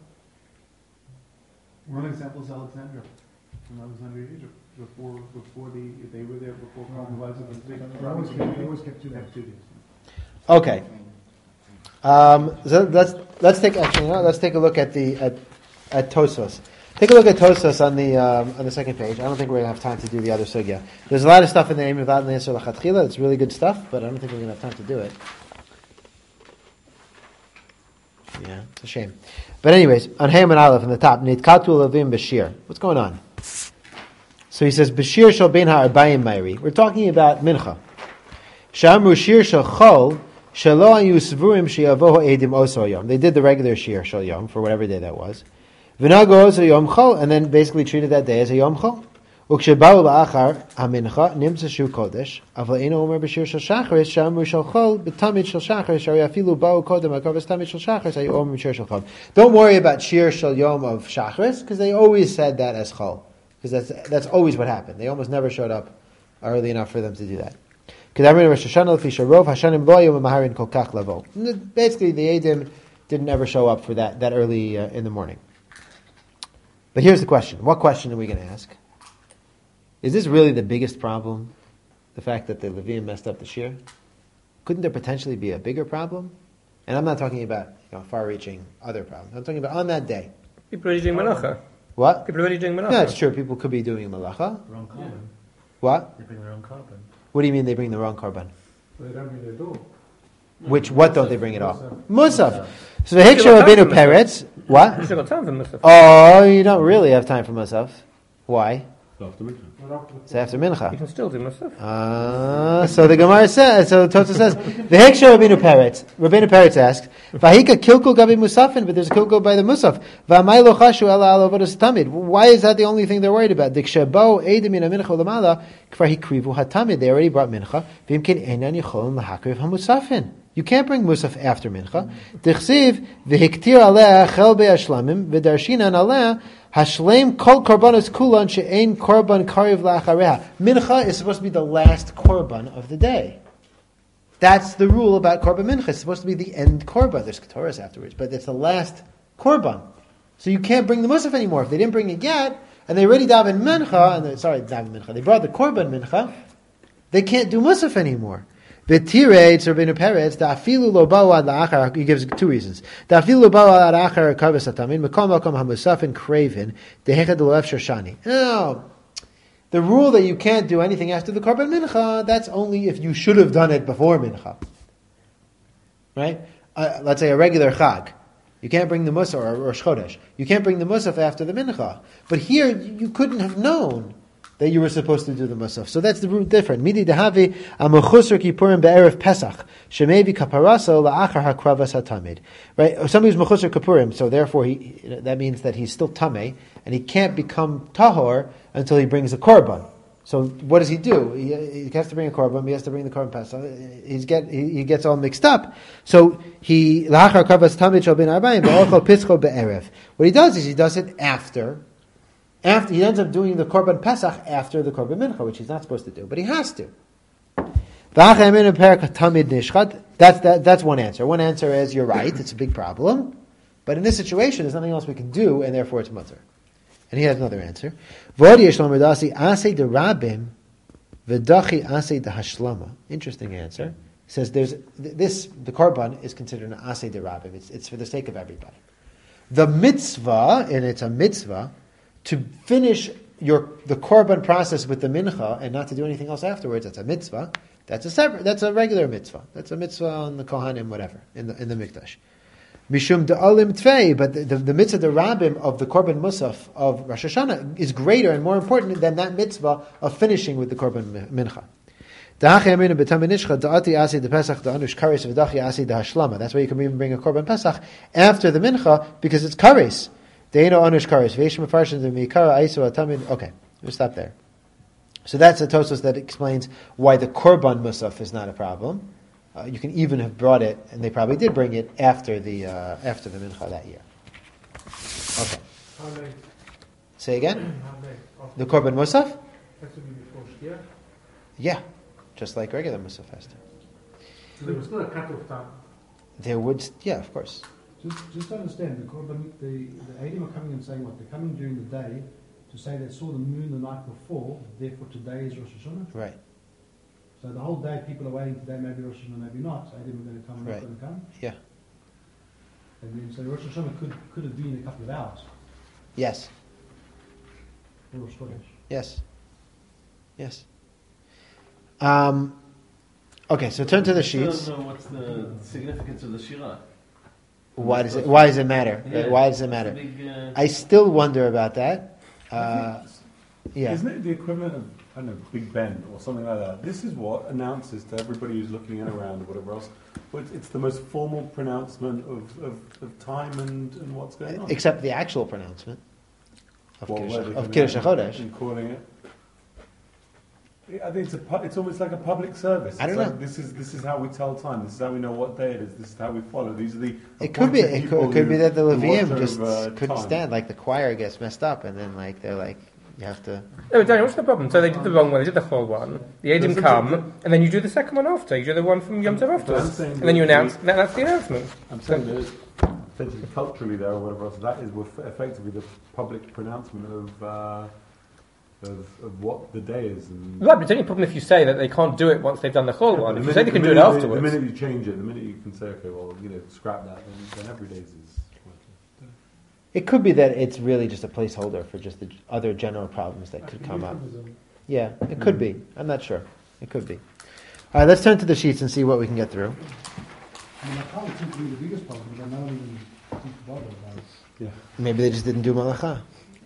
Speaker 6: One example is Alexandria, from Alexandria, Egypt, before, before the, they were there before Conquest of the
Speaker 5: They always kept, they always kept two days.
Speaker 6: Kept two days.
Speaker 1: Okay. Um, so let's let's take actually no, let's take a look at the at, at Tosfos. Take a look at Tosfos on the um, on the second page. I don't think we're gonna have time to do the other sugya. There's a lot of stuff in the name of Ad Neser Lachatchila. It's really good stuff, but I don't think we're gonna have time to do it. Yeah, it's a shame. But anyways, on Ham and Aleph in the top, Nitkatu Levim Bashir. What's going on? So he says Bashir shal ben ha'arbayim mayri. We're talking about Mincha. Shamru shir shal chol shelo ayu svurim sheyavohu edim oso yom. They did the regular shir shal yom for whatever day that was. V'nago oso yom chol, and then basically treated that day as a yom chol. Ukshebau la'achar hamincha nimtza shu kodesh aval eino omer b'shir shal shacharis shamru shal chol b'tamid shal shacharis shari afilu bau kodem akavas tamid shal shacharis ayu omer b'shir shal chol. Don't worry about shir shal yom of shacharis because they always said that as chol because that's that's always what happened. They almost never showed up early enough for them to do that. Basically, the Edim didn't ever show up for that, that early uh, in the morning. But here's the question. What question are we going to ask? Is this really the biggest problem? The fact that the Levium messed up the Shir? Couldn't there potentially be a bigger problem? And I'm not talking about you know, far-reaching other problems. I'm talking about on that day.
Speaker 3: People are already doing Malacha.
Speaker 1: What?
Speaker 3: People are already doing Malacha.
Speaker 1: No, it's true. People could be doing malacha.
Speaker 7: Wrong carbon.
Speaker 1: What?
Speaker 7: They bring their own carbon.
Speaker 1: What do you mean they bring the wrong korban?
Speaker 4: They don't bring their door.
Speaker 1: Which, what don't they bring at all?
Speaker 4: Musaf.
Speaker 1: Musaf. So the Hiksha Rabbeinu Peretz, what?
Speaker 3: You still got time for Musaf.
Speaker 1: Oh, you don't really have time for Musaf. Why?
Speaker 2: After Mincha.
Speaker 1: It's after
Speaker 3: You
Speaker 1: Mincha.
Speaker 3: can still do Musaf.
Speaker 1: Uh, so the Gemara says, so Tosfos says, the Hiksha Rabbeinu Peretz, Rabbeinu Peretz asks, Vahika kilko gabi Musafin, but there's a kilko by the Musaf. V'amai lo chashu ela ala avodas tamid. Why is that the only thing they're worried about? Dikshabo edim min mincha lamala, kvar hikrivu hatamid. They already brought Mincha. V'imkin einan yicholim lahakriv hamusafin. You can't bring Musaf after Mincha. Dichsiv v'hiktir aleh chel be'ashlamim v'darshinan aleh Hashlem kol korbanos kulan she'ein korban kariv la'achareha. Mincha is supposed to be the last korban of the day. That's the rule about korban mincha. It's supposed to be the end korban. There's ketoras afterwards, but it's the last korban. So you can't bring the musaf anymore. If they didn't bring it yet, and they already daven mincha, and they, sorry, daven mincha, they brought the korban mincha, they can't do musaf anymore. V'tirei Rabbeinu Peretz da'afilu lo ba'u ad la'achar. He gives two reasons. Da'afilu lo ba'u ad la'achar kavas hatamin mekom makom hamusafin craven dehechad lo efshar shani. No, the rule that you can't do anything after the korban mincha, that's only if you should have done it before mincha. Right? Uh, let's say a regular chag. You can't bring the musaf or Rosh Chodesh. You can't bring the musaf after the mincha. But here you couldn't have known that you were supposed to do the musaf. So that's the root different. Midi dehavi amuchusar kippurim be'erev pesach shemevi kaparaso la'achar hakravas hatamid. Right? Somebody's mechusar kippurim, so therefore he, that means that he's still tameh, and he can't become tahor until he brings a korban. So what does he do? He, he has to bring a korban. He has to bring the korban pesach. He's get he, he gets all mixed up. So he la'achar kravas tamid shal ben arbayim be'ochel pischo be'erev. What he does is he does it after. After he ends up doing the korban pesach after the korban mincha, which he's not supposed to do, but he has to. That's that, that's one answer. One answer is you're right; it's a big problem, but in this situation, there's nothing else we can do, and therefore it's mutter. And he has another answer. Interesting answer. He says there's this the korban is considered an asay de rabim. It's it's for the sake of everybody. The mitzvah, and it's a mitzvah, to finish your the korban process with the mincha and not to do anything else afterwards. That's a mitzvah. That's a separate. That's a regular mitzvah. That's a mitzvah on the kohanim, whatever, in the in the mikdash. Mishum de'alim tvei, but the, the, the mitzvah the rabbim of the korban musaf of Rosh Hashanah is greater and more important than that mitzvah of finishing with the korban mincha. That's why you can even bring a korban pesach after the mincha because it's kares. Okay, we'll stop there. So that's a Tosfos that explains why the korban musaf is not a problem. Uh, you can even have brought it, and they probably did bring it after the uh, after the mincha that year. Okay.
Speaker 4: How late?
Speaker 1: Say again.
Speaker 4: How late? After
Speaker 1: The korban musaf?
Speaker 4: Has to be before Shkia.
Speaker 1: Yeah, just like regular musaf has to.
Speaker 4: So there was not a cut-off time.
Speaker 1: There would, yeah, of course.
Speaker 5: Just, just to understand, the korban, the, the Eidim are coming and saying what? They're coming during the day to say they saw the moon the night before, therefore today is Rosh Hashanah.
Speaker 1: Right.
Speaker 5: So the whole day people are waiting today, maybe Rosh Hashanah, maybe not. Eidim are going to come, or
Speaker 1: Right.
Speaker 5: not going to come.
Speaker 1: Yeah.
Speaker 5: And then, so Rosh Hashanah could, could have been a couple of hours.
Speaker 1: Yes.
Speaker 5: For Rosh Chodesh.
Speaker 1: Yes. Yes. Um, okay, so turn to the
Speaker 2: I
Speaker 1: sheets.
Speaker 2: don't know what's the significance of the shira.
Speaker 1: Why does it? Why does it matter?
Speaker 2: Yeah,
Speaker 1: Why does it
Speaker 2: that's a
Speaker 1: matter?
Speaker 2: big, uh,
Speaker 1: I still wonder about that. Uh, yeah.
Speaker 6: Isn't it the equivalent of, I don't know, Big Ben or something like that? This is what announces to everybody who's looking in around or whatever else. But it's, it's the most formal pronouncement of, of, of time and, and what's going on.
Speaker 1: Except the actual pronouncement of
Speaker 6: What
Speaker 1: Kiddush,
Speaker 6: were they
Speaker 1: of Kiddush
Speaker 6: coming out
Speaker 1: HaChodesh.
Speaker 6: and calling it? I think it's a pu- it's almost like a public service.
Speaker 1: I don't
Speaker 6: It's
Speaker 1: know.
Speaker 6: like, This is this is how we tell time. This is how we know what day it is. This is how we follow. These are the.
Speaker 1: It could be.
Speaker 6: appointed
Speaker 1: It
Speaker 6: people
Speaker 1: could, it could
Speaker 6: who-
Speaker 1: be that the
Speaker 6: who watch
Speaker 1: Levium just
Speaker 6: over, uh,
Speaker 1: couldn't
Speaker 6: time.
Speaker 1: stand. Like the choir gets messed up, and then like they're like, you have to.
Speaker 3: No, Daniel, what's the problem? So they did the wrong one, they did the whole one, the Eidim
Speaker 6: Doesn't
Speaker 3: come,
Speaker 6: it-
Speaker 3: and then you do the second one after, you do the one from Yom Tov
Speaker 6: I'm
Speaker 3: afterwards.
Speaker 6: saying
Speaker 3: And then you
Speaker 6: that
Speaker 3: announce, that, that's the announcement.
Speaker 6: I'm saying that essentially culturally there or whatever else, that is wef- effectively the public pronouncement of, uh, of of what the day is. And
Speaker 3: Right, but it's only a problem if you say that they can't do it once they've done the whole one.
Speaker 6: the
Speaker 3: If you
Speaker 6: minute-
Speaker 3: say they can
Speaker 6: the
Speaker 3: do it
Speaker 6: minute-
Speaker 3: afterwards.
Speaker 6: The minute you change it, the minute you can say, okay, well, you know, scrap that, then, then every day's is.
Speaker 1: It could be that it's really just a placeholder for just the g- other general problems that could come up. Yeah, it could be. I'm not sure. It could be. All right, let's turn to the sheets and see what we can get through.
Speaker 5: I mean, I can't seem to be the biggest problem, but no one even seems to bother about it.
Speaker 6: Yeah.
Speaker 1: Maybe they just didn't do malacha.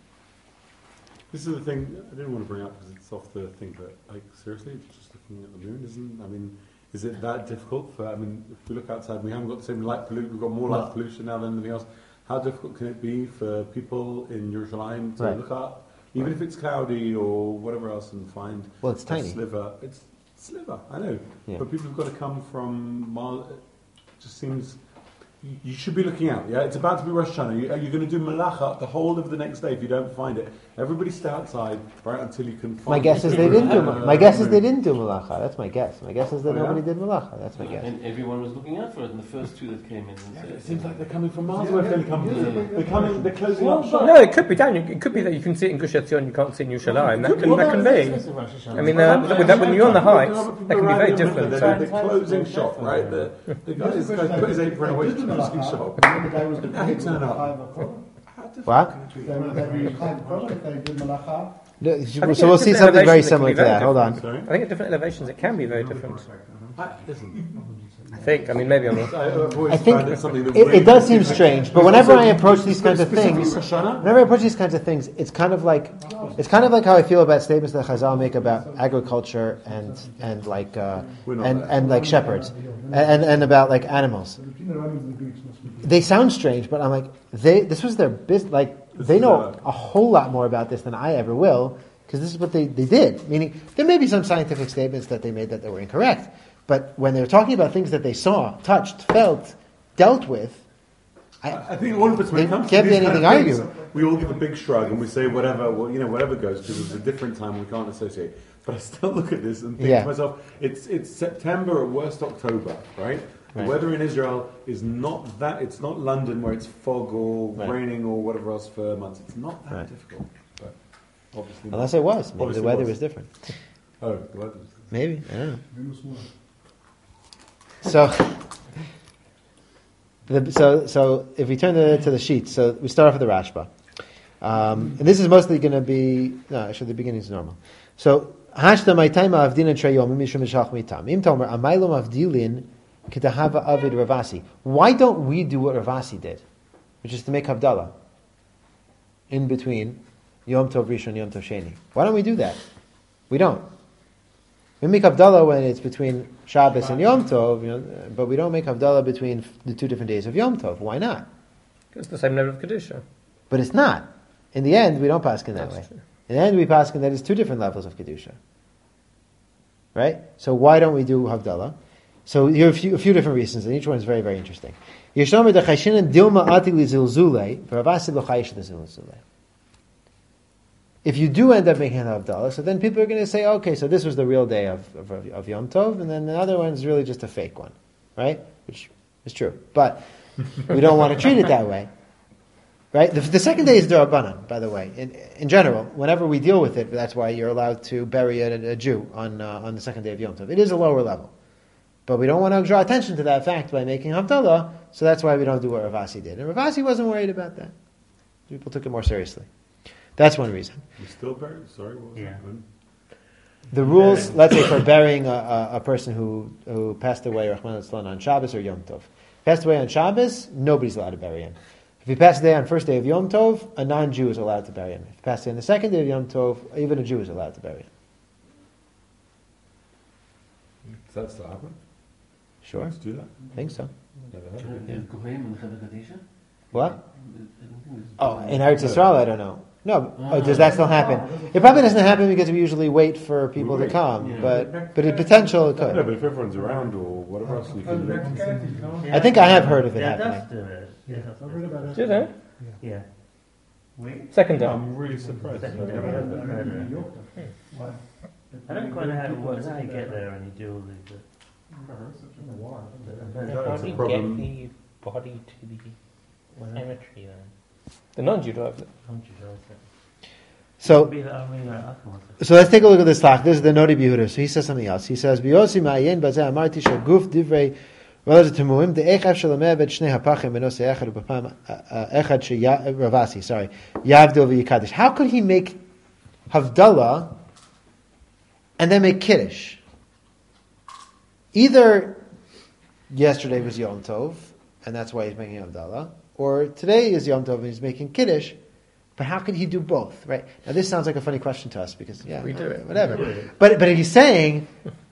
Speaker 6: This is the thing I didn't want to bring up because it's off the thing, but like seriously, just looking at the moon isn't. I mean, is it that difficult? For I mean, if we look outside, we haven't got the same light pollution. We've got more light
Speaker 1: No.
Speaker 6: pollution now than anything else. How difficult can it be for people in Yerushalayim to
Speaker 1: Right.
Speaker 6: look up, even if it's cloudy or whatever else, and find
Speaker 1: Well, it's
Speaker 6: a
Speaker 1: tiny.
Speaker 6: sliver? It's a sliver, I know,
Speaker 1: Yeah.
Speaker 6: but people have got to come from miles. It just seems. You you should be looking out, yeah? It's about to be Rosh Hashanah. You, you're going to do malacha the whole of the next day if you don't find it. Everybody stay outside right until you can find
Speaker 1: My guess
Speaker 6: it.
Speaker 1: is they didn't do.
Speaker 6: Uh,
Speaker 1: My guess is they didn't do malacha. That's my guess. My guess is that
Speaker 6: Oh, yeah?
Speaker 1: nobody did malacha. That's my guess.
Speaker 2: And everyone was looking out for it, and the first two that came in. And
Speaker 6: Yeah,
Speaker 2: said,
Speaker 6: but it seems like they're coming from miles
Speaker 5: Yeah,
Speaker 6: away.
Speaker 5: yeah,
Speaker 6: They're coming.
Speaker 5: yeah, yeah,
Speaker 6: They're coming. They're closing
Speaker 2: Well,
Speaker 6: up
Speaker 2: but-
Speaker 6: shop.
Speaker 3: No, it could be, Daniel. It could be that you can see it in Gush Etzion, you can't see it in Yerushalayim. That can, that can be. I mean, uh, with that, when you're on the heights, that can be very different.
Speaker 6: They're,
Speaker 3: So,
Speaker 6: they're closing shop, right? The, the guy, this guy put his apron away, he's closing shop.
Speaker 5: And the day was the
Speaker 6: Now he turn up.
Speaker 1: What?
Speaker 5: They would have been kind of problem if they did malacha.
Speaker 1: No,
Speaker 3: think
Speaker 1: So
Speaker 3: at
Speaker 1: we'll see
Speaker 3: different
Speaker 1: something very
Speaker 3: elevations it can
Speaker 1: similar
Speaker 3: be
Speaker 1: to
Speaker 3: very
Speaker 1: that. Hold on.
Speaker 6: Sorry?
Speaker 3: I think at different elevations it can be very different.
Speaker 6: I, listen,
Speaker 3: I think. I mean, maybe I'm not.
Speaker 6: I, I've always
Speaker 1: I think
Speaker 6: found it something that
Speaker 1: It,
Speaker 6: really
Speaker 1: it does seem
Speaker 6: gives it-
Speaker 1: strange, but
Speaker 6: There's
Speaker 1: whenever
Speaker 6: also-
Speaker 1: I approach these kinds of
Speaker 6: specifically
Speaker 1: things,
Speaker 6: Rosh Hashanah,
Speaker 1: whenever I approach these kinds of things, it's kind of like it's kind of like how I feel about statements that Chazal make about agriculture and and like uh,
Speaker 6: We're not
Speaker 1: and
Speaker 6: there.
Speaker 1: and like shepherds and and about like animals.
Speaker 5: Between the Romans and the Greeks must be.
Speaker 1: They sound strange, but I'm like they. This was their business. Like
Speaker 6: This
Speaker 1: they
Speaker 6: is
Speaker 1: know
Speaker 6: a-
Speaker 1: a whole lot more about this than I ever will, because this is what they, they did. Meaning, there may be some scientific statements that they made that they were incorrect, but when they were talking about things that they saw, touched, felt, dealt with, I,
Speaker 6: I think all of us, when it
Speaker 1: There
Speaker 6: comes to
Speaker 1: can't be
Speaker 6: these kind
Speaker 1: anything
Speaker 6: of things,
Speaker 1: arguable.
Speaker 6: we all give a big shrug and we say whatever, well, you know, whatever goes because it's a different time we can't associate. But I still look at this and think
Speaker 1: Yeah.
Speaker 6: to myself, it's it's September at worst October, right? The
Speaker 1: Right.
Speaker 6: weather in Israel is not that. It's not London where it's fog or
Speaker 1: Right.
Speaker 6: raining or whatever else for months. It's not that
Speaker 1: Right.
Speaker 6: difficult. But obviously,
Speaker 1: unless it was, maybe
Speaker 6: Obviously
Speaker 1: the weather
Speaker 6: it was.
Speaker 1: was different.
Speaker 6: oh, the weather.
Speaker 1: Maybe I don't know.
Speaker 5: Very small.
Speaker 1: So, the, so, so if we turn to, to the sheets, so we start off with the Rashba, um, and this is mostly going to be no, actually the beginning is normal. So, hashta my time of din and trayom mishum mishach mitam. Im tomer amaylom of dilin kitahava avid Ravasi. Why don't we do what Ravasi did, which is to make Havdalah in between Yom Tov Rishon and Yom Tov Sheni? Why don't we do that? We don't. We make Havdalah when it's between Shabbos and Yom Tov, you know, but we don't make Havdalah between the two different days of Yom Tov. Why not?
Speaker 3: It's the same level of Kedusha.
Speaker 1: But it's not. In the end, we don't paskin that
Speaker 3: That's
Speaker 1: way.
Speaker 3: true.
Speaker 1: In the end, we paskin that it's two different levels of Kedusha. Right? So why don't we do Havdalah? So here are a few, a few different reasons, and each one is very, very interesting. Yeshomer de Chayshinan Dilma Ati Li Zilzule, Ravasi Lo Chayish de Zilzule. If you do end up making an Havdalah, so then people are going to say, okay, so this was the real day of, of, of Yom Tov, and then the other one is really just a fake one. Right? Which is true. But we don't want to treat it that way. Right? The, the second day is D'Rabbanan, by the way. In, in general, whenever we deal with it, that's why you're allowed to bury a, a Jew on uh, on the second day of Yom Tov. It is a lower level. But we don't want to draw attention to that fact by making Havdalah, so that's why we don't do what Ravasi did. And Ravasi wasn't worried about that. People took it more seriously. That's one reason.
Speaker 6: You still buried? Sorry, what was
Speaker 7: Yeah.
Speaker 6: that?
Speaker 1: The rules, let's say for burying a, a, a person who, who passed away, Rahman al-Islam, on Shabbos or Yom Tov. Passed away on Shabbos, nobody's allowed to bury him. If he passed away on the first day of Yom Tov, a non-Jew is allowed to bury him. If he passed away on the second day of Yom Tov, even a Jew is allowed to bury him.
Speaker 6: Does that still happen?
Speaker 1: Sure,
Speaker 6: Let's do that.
Speaker 1: I think so.
Speaker 6: Never heard of it.
Speaker 2: Is Goyim and Cheved Kadisha?
Speaker 1: What?
Speaker 2: I don't think it's-
Speaker 1: Oh, in Eretz Yisrael, I don't know. No, oh, does that still happen? It probably doesn't happen because we usually wait for people to
Speaker 6: Wait.
Speaker 1: come,
Speaker 2: Yeah.
Speaker 1: but but the potential it
Speaker 6: No,
Speaker 1: could.
Speaker 6: but if everyone's around or whatever else you
Speaker 4: Oh,
Speaker 6: can
Speaker 4: back to
Speaker 6: do.
Speaker 4: Kennedy, no?
Speaker 1: I think I have heard of it
Speaker 7: Yeah,
Speaker 1: happening.
Speaker 7: that's the. Yeah,
Speaker 5: I've heard about it.
Speaker 3: Do they?
Speaker 7: yeah. Wait.
Speaker 3: Second day.
Speaker 6: I'm really surprised. I've
Speaker 7: Second
Speaker 6: never heard that.
Speaker 5: In New York, though.
Speaker 7: I don't quite know how it works. How you get there and you do all the.
Speaker 5: It's been a while.
Speaker 6: Yeah,
Speaker 8: How
Speaker 6: it's
Speaker 8: do
Speaker 6: a
Speaker 8: you
Speaker 6: problem.
Speaker 8: get the body to the cemetery then?
Speaker 3: The non-Jew drives it.
Speaker 7: Don't you know that?
Speaker 1: So
Speaker 7: Be like, I mean, like, I can't-
Speaker 1: So let's take a look at this talk. This is the Nodi Behuda. So he says something else. He says, "Biyosi ma'ayin bazeh amarti shel guf divrei relative to muim de'echaf shelamev et shnei hapachim benos echad ubapam echad she Ravasi. Sorry, yavdil v'yikadosh. How could he make Havdalah and then make Kiddush? Either yesterday was Yom Tov, and that's why he's making Havdalah, or today is Yom Tov and he's making Kiddush. But how could he do both, right? Now this sounds like a funny question to us because, yeah,
Speaker 3: We do it.
Speaker 1: whatever. But but he's saying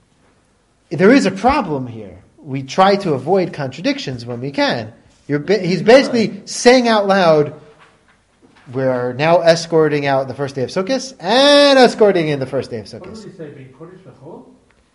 Speaker 1: there is a problem here. We try to avoid contradictions when we can. You're ba- he's basically saying out loud, we're now escorting out the first day of Sukkot and escorting in the first day of
Speaker 4: What
Speaker 1: Sukkot.
Speaker 4: did he say? Being Kodesh L'chol?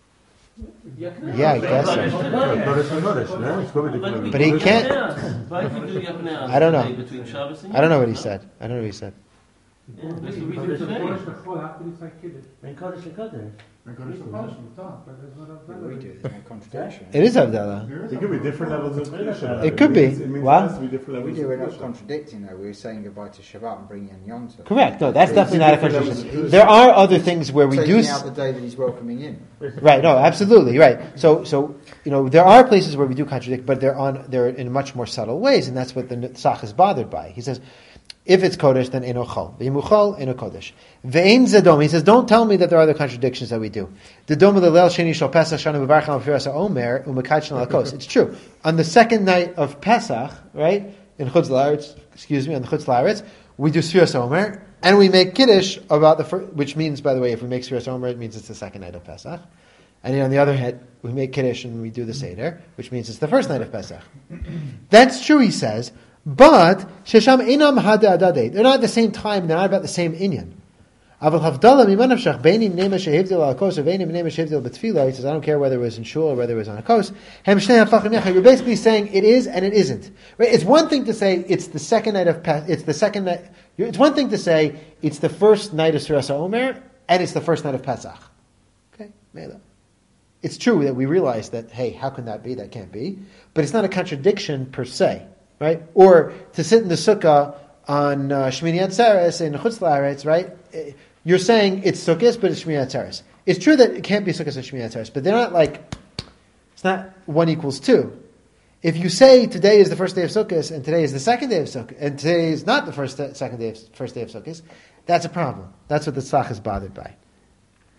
Speaker 1: Yeah, I guess so.
Speaker 6: Notice and notice, no? It's probably different.
Speaker 1: But he can't-
Speaker 2: Why do you do Yapnei
Speaker 1: I don't know.
Speaker 2: today between Shabbos and
Speaker 1: I don't know what he said. I don't know what he said.
Speaker 2: Yeah, that's the reason
Speaker 4: Kodesh
Speaker 2: today.
Speaker 4: L'chol, how could he say Kiddush?
Speaker 7: When Kodesh L'Kodesh.
Speaker 4: He's supposed to, but there's not a
Speaker 8: We do, there's no contradiction.
Speaker 1: It is Havdalah.
Speaker 6: It could be different levels of Kedusha.
Speaker 1: It could be.
Speaker 6: It means
Speaker 1: What?
Speaker 6: it has to be different
Speaker 8: We
Speaker 6: levels
Speaker 8: do, we're
Speaker 6: of
Speaker 8: not
Speaker 6: Kedusha.
Speaker 8: contradicting though, we're saying goodbye to Shabbat and bringing in Yom Tov.
Speaker 1: Correct. No, that's
Speaker 8: It's
Speaker 1: definitely not a
Speaker 8: different
Speaker 1: contradiction.
Speaker 8: levels of
Speaker 1: There are other things where we
Speaker 8: Taking
Speaker 1: do. s-
Speaker 8: out the day that he's welcoming in.
Speaker 1: Right, no, absolutely, right. So, so you know, there are places where we do contradict, but they're on they're in much more subtle ways, and that's what the Tzach is bothered by. He says, if it's Kodesh, then Eno Chol. V'yimuchol, Eno Kodesh. Ve'ein Zedom. He says, don't tell me that there are other contradictions that we do. The Dom of the Leil Sheni Shal Pesach Shana B'varch Al Firasa Omer Umekach Shal Akos. It's true. On the second night of Pesach, right, in Chutz La'aretz, excuse me, on the Chutz La'aretz, we do Sfiras Omer, and we make Kiddush about the first, which means, by the way, if we make Sfiras Omer, it means it's the second night of Pesach. And on the other hand, we make Kiddush and we do the Seder, which means it's the first night of Pesach. That's true, he says, but Shesham Einam Hada Adade. They're not at the same time, they're not about the same inyan. Aval Havdalah Mimanavshach, Beinim Nema Shehivdil Al Kos, or Beinim Nema Shehivdil B'Tfilah. He says, I don't care whether it was in Shul or whether it was on a Kos. Hem Shnei HaFachim Yacha. You're basically saying it is and it isn't. Right? It's one thing to say it's the second night of Pesach, it's the second night, it's one thing to say it's the first night of Sfiras HaOmer, and it's the first night of Pesach. Okay? Mela. It's true that we realize that, hey, how can that be? That can't be. But it's not a contradiction per se, right? Or to sit in the sukkah on uh, Shmini Atzeres in Chutz La'aretz, right? Eh, You're saying it's sukkahs, but it's Shmini Atzeres. It's true that it can't be sukkahs and Shmini Atzeres, but they're not like, it's not one equals two. If you say today is the first day of Sukkot and today is the second day of Sukkot, and today is not the first second day of, first day of Sukkot, that's a problem. That's what the Tzach is bothered by.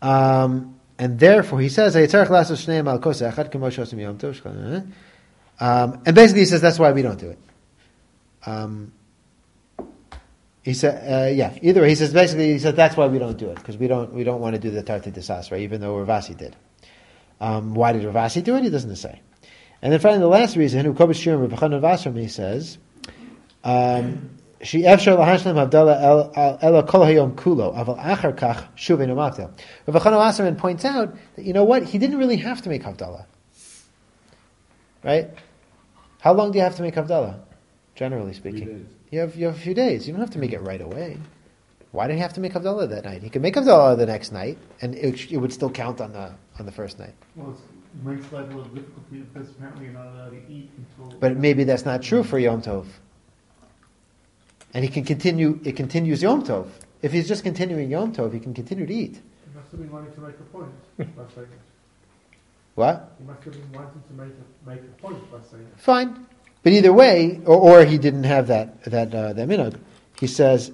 Speaker 1: Um, and therefore, he says, um, and basically he says that's why we don't do it. Um, he said, uh, yeah, either way, he says basically he said that's why we don't do it, because we don't we don't want to do the Tarti Desasra, even though Ravasi did. Um, why did Ravasi do it? He doesn't say. And then finally, the last reason, who Kobish Shirim Rebbechanan Vasram, he says, um, she efshar lahashlim havdala ela kol hayom kulo aval achar kach shuvin umaktel. Rebbechanan Vasram points out that you know what, he didn't really have to make havdala, right? How long do you have to make havdala, generally speaking? You have you have a few days. You don't have to make it right away. Why did he have to make havdala that night? He could make havdala the next night, and it, it would still count on the on the first night.
Speaker 9: Well, it's, it makes life a little difficult because apparently you're not allowed to eat until.
Speaker 1: But maybe that's not true for Yom Tov. And he can continue. It continues Yom Tov. If he's just continuing Yom Tov, he can continue to eat.
Speaker 4: He must have been wanting to make a point by saying it.
Speaker 1: What?
Speaker 4: He must have been wanting to make a, make a point by saying it.
Speaker 1: Fine, but either way, or, or he didn't have that that uh, that minhag. He says.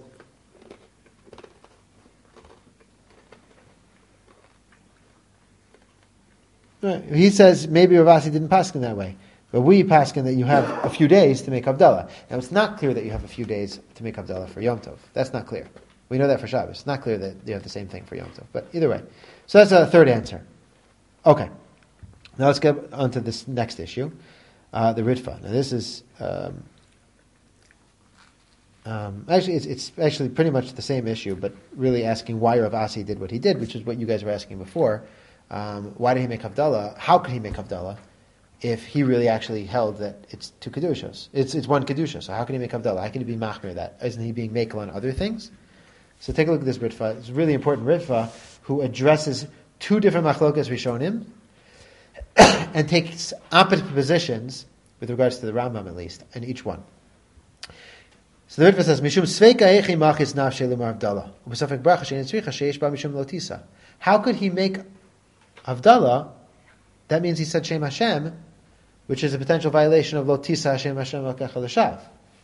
Speaker 1: Right. He says maybe Ravasi didn't paskin that way, but we paskin that you have a few days to make Havdalah. Now it's not clear that you have a few days to make Havdalah for Yom Tov. That's not clear. We know that for Shabbos. It's not clear that you have the same thing for Yom Tov. But either way, so that's a third answer. Okay, now let's get on to this next issue, uh, the Ritva. Now this is um, um, actually it's, it's actually pretty much the same issue, but really asking why Rav Asi did what he did, which is what you guys were asking before. Um, why did he make Havdalah? How could he make Havdalah if he really actually held that it's two Kedushas? It's it's one Kedusha, so how can he make Havdalah? How can he be Machmir that? Isn't he being Mekel on other things? So take a look at this Ritva. It's a really important Ritva who addresses two different Machlokas Rishonim and takes opposite positions with regards to the Rambam at least, in each one. So the Ritva says, Mishum Sveika Echi Machis Nafshe Limar Havdalah Ubesafek Bracha Shein Tzricha Sheish Ba Mishum Lotisa. How could he make Havdalah? That means he said Shem Hashem, which is a potential violation of Lotisa Shem Hashem L'Kecha L'Shav.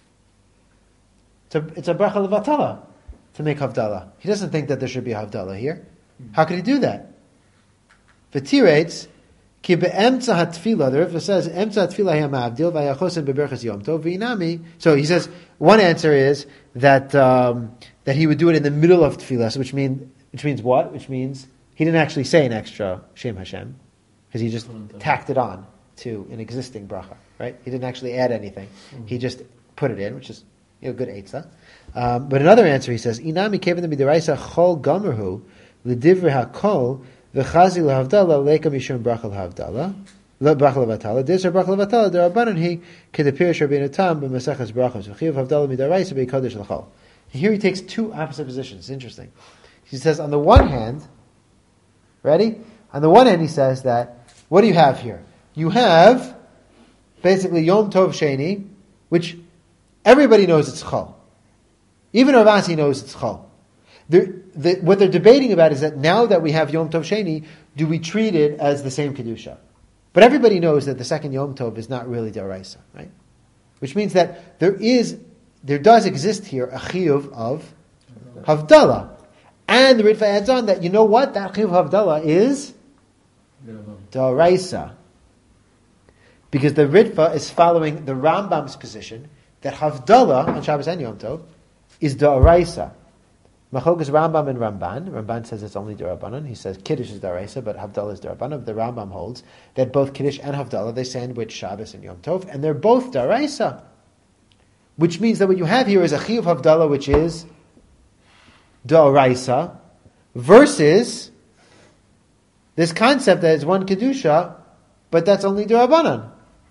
Speaker 1: It's a, it's a bracha levatala to make Havdalah. He doesn't think that there should be a Havdalah here. How could he do that? V'tirates, ki be'emtza hatfila, the Ritva says, emtza hatfila hayam ha'avdil v'ayachosen beberchas yom tov v'inami. So he says, one answer is that um, that he would do it in the middle of tefillah, which, mean, which means what? Which means he didn't actually say an extra Shem Hashem, because he just tacked it on to an existing bracha, right? He didn't actually add anything. Mm-hmm. He just put it in, which is, you know, good eitzah. Um, but another answer, he says, Inami keven b'deraisa chol gomerhu l'divrei hakol v'chazi l'havdalah leika mishum bracha l'havdalah bracha l'vatala disar bracha l'vatala derabanan he kedepirish rabbeinu tam b'masechas brachos v'chiv havdalah midaraisa b'kodesh l'chol. Here he takes two opposite positions. It's interesting. He says, on the one hand, ready? On the one hand, he says that, what do you have here? You have basically Yom Tov Sheni, which everybody knows it's Chol. Even Rav Asi knows it's Chol. The, the, what they're debating about is that now that we have Yom Tov Sheni, do we treat it as the same Kedusha? But everybody knows that the second Yom Tov is not really D'Oraisa, right? Which means that there is, there does exist here a Chiyuv of Havdalah. And the Ritva adds on that, you know what? That Chiyuv Havdalah is D'Oraisa. Because the Ritva is following the Rambam's position that Havdalah on Shabbos and Yom Tov is D'Oraisa. Machlokes Rambam and Ramban. Ramban says it's only D'Rabanan. He says Kiddush is D'Oraisa, but Havdalah is D'Rabanan. The Rambam holds that both Kiddush and Havdalah, they sandwich Shabbos and Yom Tov, and they're both D'Oraisa. Which means that what you have here is a Chiyuv Havdalah, which is D'Oraisa, versus this concept that it's one Kedusha, but that's only D'Rabanan.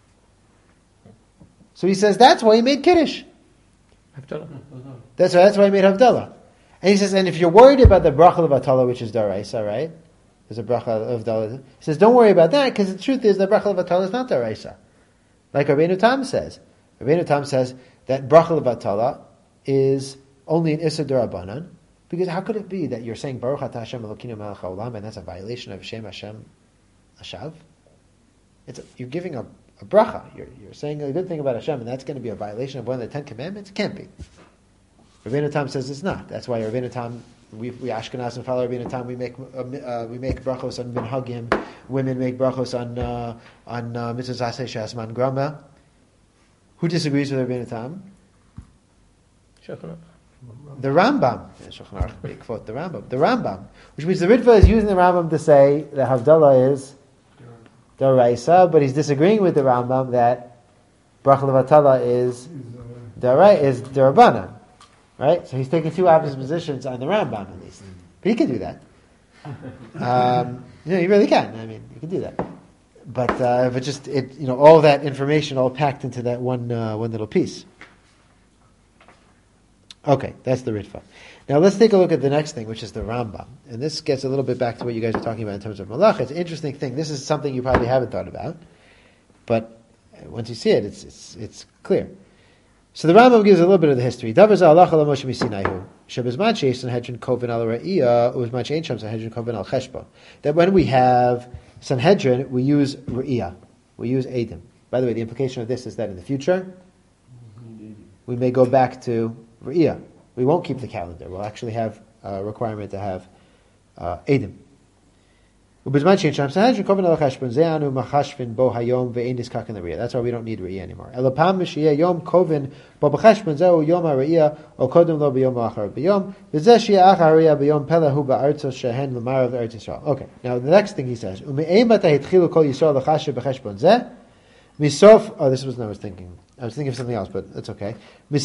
Speaker 1: So he says that's why he made Kiddush.
Speaker 3: Havdalah.
Speaker 1: That's why, that's why he made Havdalah. And he says, and if you're worried about the bracha of Atala, which is D'Oraisa, right? There's a bracha of Havdalah. He says, don't worry about that, because the truth is the bracha of Atala is not D'Oraisa. Like Rabbeinu Tam says. Rabbeinu Tam says that bracha of Atala is only an Issa D'Rabanan, because how could it be that you're saying Baruch Atah Hashem Elokeinu Melech Haolam, and that's a violation of Shem Hashem Hashav? It's a, you're giving a, a bracha. You're, you're saying a good thing about Hashem, and that's going to be a violation of one of the Ten Commandments? It can't be. Rabbeinu Tam says it's not. That's why Rabbeinu Tam We, we Ashkenazim follow Rabbeinu Tam. We make uh, uh, we make brachos on minhagim. Women make brachos on uh, on uh, mitzvahs aseh she'asman grama. Who disagrees with Rabbeinu Tam?
Speaker 3: Shulchan
Speaker 1: The Rambam. Yeah, Shulchan Aruch, they quote the Rambam. The Rambam, which means the Ritva is using the Rambam to say that Havdalah is D'oraisa, but he's disagreeing with the Rambam that bracha levatala is D'orai is D'Rabbanan. Right? So he's taking two opposite positions on the Rambam at least. But he can do that. Um, you know, he really can. I mean, he can do that. But uh, but just it, you know, all that information all packed into that one uh, one little piece. Okay, that's the Ritva. Now let's take a look at the next thing, which is the Rambam. And this gets a little bit back to what you guys are talking about in terms of Malach. It's an interesting thing. This is something you probably haven't thought about, but once you see it, it's it's it's clear. So the Rambam gives a little bit of the history. Davar za halacha l'Moshe miSinaihu shebizman sheyesh Sanhedrin koven al re'iyah u'bizman she'ein sham Sanhedrin koven al cheshbon. That when we have Sanhedrin, we use re'iyah, we use edim. By the way, the implication of this is that in the future, we may go back to re'iyah. We won't keep the calendar. We'll actually have a requirement to have uh, edim. That's why we don't need re'iyah anymore. Okay, now the next thing he says, oh, this was what I was thinking. I was thinking of something else, but that's okay.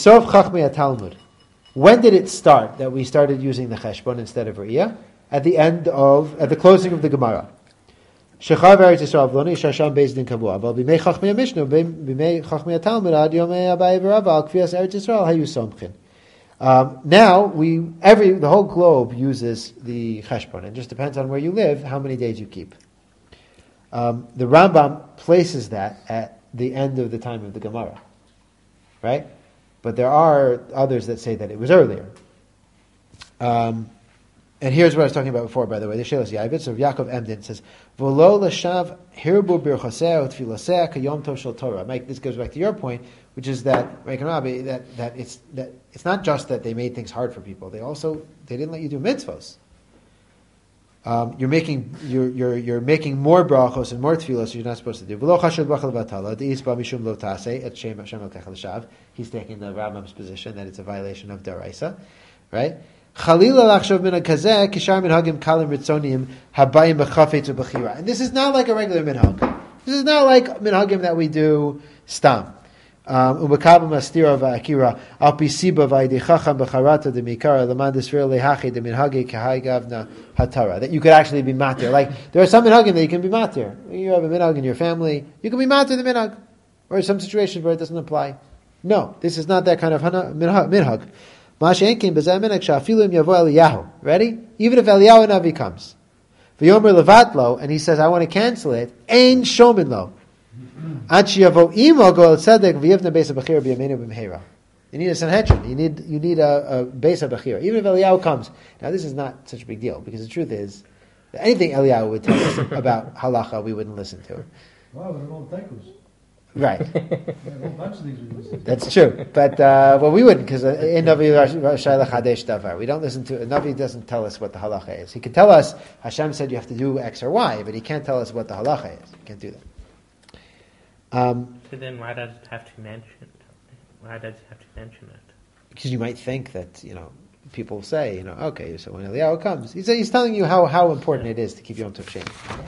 Speaker 1: When did it start that we started using the cheshbon instead of re'iyah? At the end of, at the closing of the Gemara. Shechav Eretz Yisrael v'loni shasham beis din kavua. But b'mei chachmei Mishnah, b'mei chachmei Talmud, ad yomei Abaye v'Rava al kfiyas Eretz Yisrael hayu somchin. Now we, every the whole globe uses the cheshbon. It just depends on where you live, how many days you keep. Um, the Rambam places that at the end of the time of the Gemara, right? But there are others that say that it was earlier. Um, And here's what I was talking about before, by the way. The Shelas Yavitz of Yaakov Emden says, "V'lo l'shav hirbu birchaseh utfilaseh kayom tov shel Torah." Mike, this goes back to your point, which is that that that it's that it's not just that they made things hard for people; they also they didn't let you do mitzvos. Um, you're making you're you're you're making more brachos and more tefillos you're not supposed to do. V'lo chashud b'chal v'atala de'isba mishum lo taseh et shem Hashem el kechel shav. He's taking the Rambam's position that it's a violation of deraisa, right? And this is not like a regular minhag. This is not like minhagim that we do stam. Um, that you could actually be matir. Like there are some minhagim that you can be matir. You have a minhag in your family, you can be matir the minhag. Or some situations where it doesn't apply. No, this is not that kind of minhag. Ready? Even if Eliyahu Navi comes, V'yomer levatlo, and he says, "I want to cancel it." Ein shomin lo. Ad sheyavo imo goel tzedek v'yivna beis habachira b'yameinu b'mheira. You need a Sanhedrin. You need you need a, a beis habachira. Even if Eliyahu comes, now this is not such a big deal because the truth is, that anything Eliyahu would tell us about halacha, we wouldn't listen to.
Speaker 5: Wow, they're all takus.
Speaker 1: Right.
Speaker 5: Yeah,
Speaker 1: that's true. But uh, well, we wouldn't because in Navi Shaila Chadesh Davar, we don't listen to. Navi doesn't tell us what the halacha is. He can tell us Hashem said you have to do X or Y, but he can't tell us what the halacha is. He can't do that. Um,
Speaker 8: so then, why does it have to mention? Why does it have to mention it?
Speaker 1: Because you might think that you know people say you know okay, so when Eliyahu comes, he's, he's telling you how, how important it is to keep Yom Tov Sheni.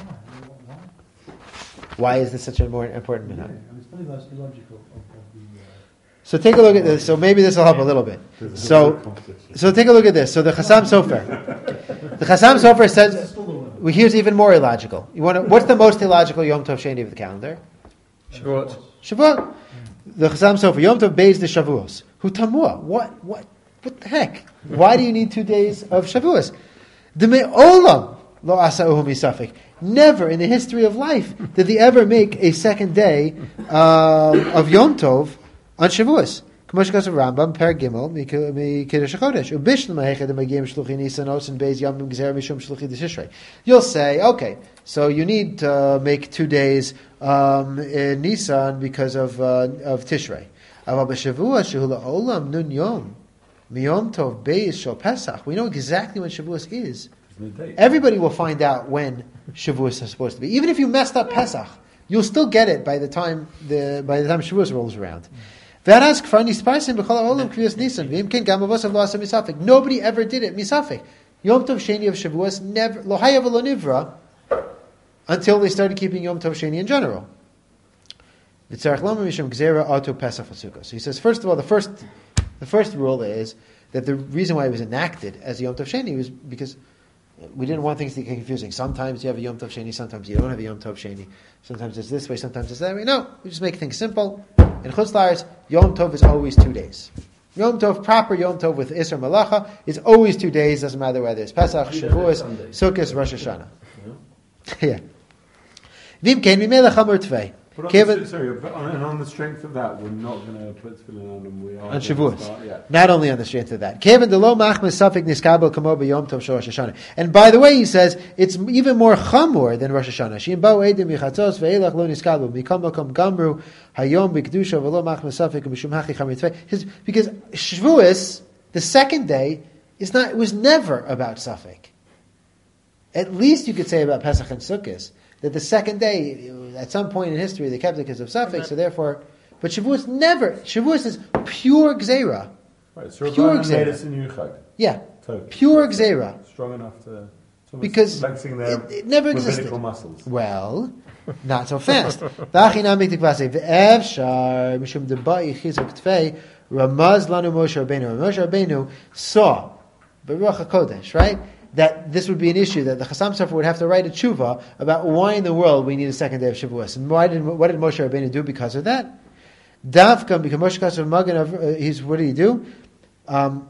Speaker 1: Why is this such an more important minhag?
Speaker 5: Yeah, it's very much illogical of, of the, uh...
Speaker 1: So take a look at this. So maybe this will help a little bit. So, so take a look at this. So the Chassam Sofer, the Chassam Sofer says, well, here's even more illogical. You want to, what's the most illogical Yom Tov Sheni of the calendar?
Speaker 3: Shavuot.
Speaker 1: Shavuot. The Chassam Sofer, Yom Tov Beis the Shavuos. Hu tamua. What? What? What the heck? Why do you need two days of Shavuos? D'mei olam lo asa'uhu misafik. Never in the history of life did they ever make a second day uh, of Yom Tov on Shavuos. K'mosh of Rambam, Per Gimel, mi Kiddush HaChodesh. Ubishn ma'hechad magiyim shluchi nisanos and beis yamim gzer mishum shluchi d'shishrei. You'll say, okay, so you need to make two days um, in Nisan because of uh, of Tishrei. Aval b'shavua shehu la'olam nun yom. Miyom Tov Beis Shel Pesach. We know exactly when Shavuos is.
Speaker 6: There's no date.
Speaker 1: Everybody will find out when Shavuos is supposed to be. Even if you messed up Pesach, you'll still get it by the time the by the time Shavuos rolls around. Nobody ever did it misafik. Yom Tov Sheni of Shavuos never lo hayav lo nivra until they started keeping Yom Tov Sheni in general. So he says, first of all, the first the first rule is that the reason why it was enacted as Yom Tov Sheni was because we didn't want things to get confusing. Sometimes you have a Yom Tov Sheni, sometimes you don't have a Yom Tov Sheni. Sometimes it's this way, sometimes it's that way. No, we just make things simple. In Chutz La'aretz, Yom Tov is always two days. Yom Tov, proper Yom Tov with Isser Malacha, is always two days, doesn't matter whether it's Pesach, Shavuos, Sukkot, Rosh Hashanah. Yeah. Vim Ken Mimela Chamor Tvei.
Speaker 6: But on
Speaker 1: Kevin-
Speaker 6: the, sorry, but on, and on the strength of that, we're not going to put tefillin on and we are
Speaker 1: On
Speaker 6: going to
Speaker 1: Shavuos.
Speaker 6: start- yeah.
Speaker 1: Not only on the strength of that. Kevin de lo machmas safek niskabel kamo b'yom tov shel Rosh Hashanah. And by the way, he says, it's even more chamor than Rosh Hashanah. Shim ba'u edim michatzos ve'elach lo niskabel mikam makom gamru hayom b'kedusha v'lo machmas safek mishum hachi chamor tvei. His- Because Shavuos, the second day, is not, it was never about safek. At least you could say about Pesach and Sukkot, that the second day, at some point in history, they kept it because of safek, so therefore, but Shavuos never, Shavuos is pure gzeira.
Speaker 6: Right, so
Speaker 1: Pure
Speaker 6: Rabbanan made
Speaker 1: Gzeira.
Speaker 6: us a new chag.
Speaker 1: Yeah,
Speaker 6: Totally.
Speaker 1: pure gzeira.
Speaker 6: Strong enough to... to
Speaker 1: Because
Speaker 6: flexing their
Speaker 1: it, it never
Speaker 6: rabbinical
Speaker 1: existed.
Speaker 6: muscles.
Speaker 1: Well, not so fast. V'achinam miktikvasei v'evshar mishum deba'i chizuk tvei ramaz lanu Moshe Rabbeinu. Moshe Rabbeinu saw, Baruch HaKodesh, right? That this would be an issue, that the Chassam Sofer would have to write a tshuva about why in the world we need a second day of Shavuos. And why did, what did Moshe Rabbeinu do because of that? Davka, because Moshe Kassav Magen, of- uh, he's, what did he do? Um,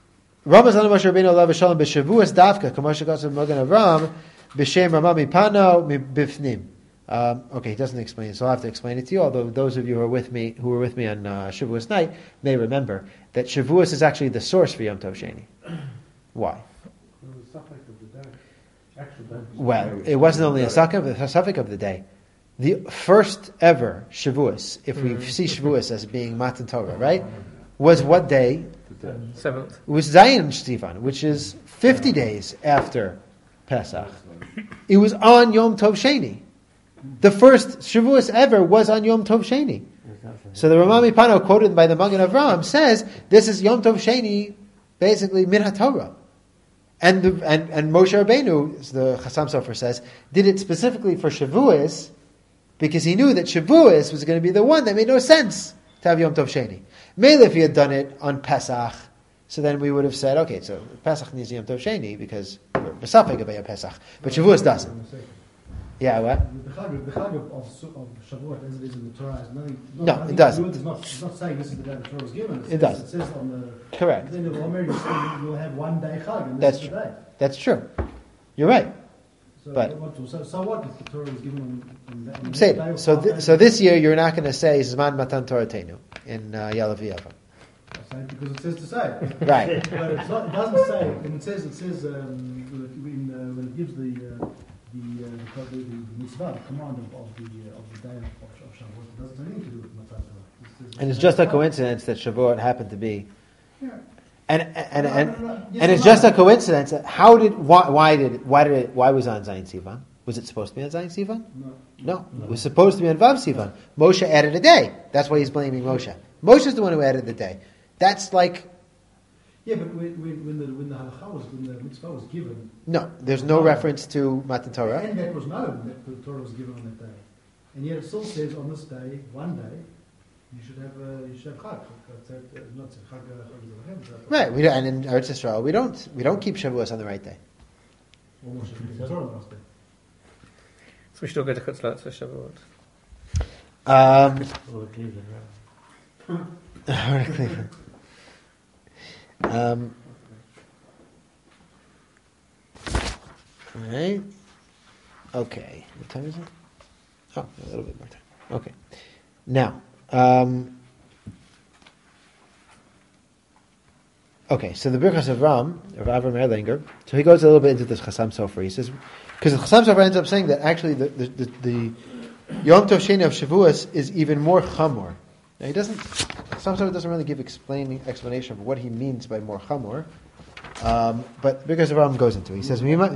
Speaker 1: Ramaz lanu Moshe Rabbeinu alav v'shalom b'Shavuos davka, k'Moshe Kassav Magen Avram, b'shem Ramah mipano b'fnim. Um, okay, he doesn't explain it, so I'll have to explain it to you. Although those of you who are with me, who were with me on uh, Shavuos night, may remember that Shavuos is actually the source for Yom Tov Sheni. Why?
Speaker 4: The suffix of the day. Actual day.
Speaker 1: Well, it wasn't only a suffix, a suffix of the day. The first ever Shavuos, if we see Shavuos as being Matan Torah, right, was what day?
Speaker 3: Seventh.
Speaker 1: It was Zayin Shtivan, which is fifty days after Pesach. It was on Yom Tov Sheni. The first Shavuos ever was on Yom Tov Sheni. So the Ramah Mipano, quoted by the Magen Avraham, says this is Yom Tov Sheni, basically Min HaTorah. And, the, and and Moshe Rabbeinu, as the Chassam Sofer says, did it specifically for Shavuos because he knew that Shavuos was going to be the one that made no sense to have Yom Tov Sheni. Maybe if he had done it on Pesach, so then we would have said, okay, so Pesach needs Yom Tov Sheni because we're besafek about Pesach, but Shavuos doesn't. Yeah, what?
Speaker 5: The chag, the chag of, of, of Shavuot, as it is in the Torah, is nothing.
Speaker 1: No,
Speaker 5: nothing
Speaker 1: it
Speaker 5: to
Speaker 1: doesn't.
Speaker 5: do with- It's not, it's not saying this is the day the Torah was given. It,
Speaker 1: It
Speaker 5: says,
Speaker 1: doesn't.
Speaker 5: It says on the
Speaker 1: Correct.
Speaker 5: at the end of Omer, you say you'll have one day chag, and this
Speaker 1: That's
Speaker 5: is the
Speaker 1: true.
Speaker 5: day.
Speaker 1: That's true. You're right.
Speaker 5: So,
Speaker 1: But-
Speaker 5: what, so, so what if the Torah was given on, on, the- on the
Speaker 1: Say,
Speaker 5: day of
Speaker 1: so,
Speaker 5: half
Speaker 1: th-
Speaker 5: day?
Speaker 1: so this year you're not going to say Zman Matan Torah Teinu in uh, Yalav Yava.
Speaker 5: I say because it says to say.
Speaker 1: Right.
Speaker 5: But it's not, it doesn't say, and it says, it says um, when, uh, when it gives the uh, the, uh, the, the mitzvah, the command of, of the uh, of the day of, of Shavuot, it doesn't have anything to do with Matan Torah. It says-
Speaker 1: And it's just a coincidence that Shavuot happened to be.
Speaker 5: Yeah.
Speaker 1: And and
Speaker 5: No,
Speaker 1: and,
Speaker 5: no, no, no. Yes
Speaker 1: and
Speaker 5: or
Speaker 1: it's
Speaker 5: no?
Speaker 1: just a coincidence. How did why, why did why did it, why was it on Zayin Sivan? Was it supposed to be on Zayin Sivan?
Speaker 5: No.
Speaker 1: No, it was supposed to be on Vav Sivan. Moshe added a day. That's why he's blaming Moshe. Moshe's the one who added the day. That's like
Speaker 5: Yeah, but when, when, when the when the halacha was when the mitzvah was given,
Speaker 1: no. There's no reference to Matan Torah.
Speaker 5: and that was known that the Torah was given on that day, and yet it still says on this day, one day, you should have uh, you should have chag. Uh, Not chag. uh, chag-
Speaker 1: Right. We don't, and in Eretz Yisrael we don't we don't keep Shavuos on the right day.
Speaker 5: Almost should be the Torah last day.
Speaker 3: So we should all go to Chutz La'aretz for Shavuot.
Speaker 1: Um,
Speaker 7: Or Cleveland Round.
Speaker 1: um, all right. Okay. What time is it? Oh, a little bit more time. Okay. Now, um, okay. So the Birchas of Ram, of Avram Erlanger, so he goes a little bit into this Chassam Sofer. He says because the Chassam Sofer ends up saying that actually the the, the, the Yom Tov Sheni of Shavuos is even more chamor Now he doesn't. Sometimes it doesn't really give explaining explanation of what he means by more chamor, um, but because Ram goes into it, he says, "What?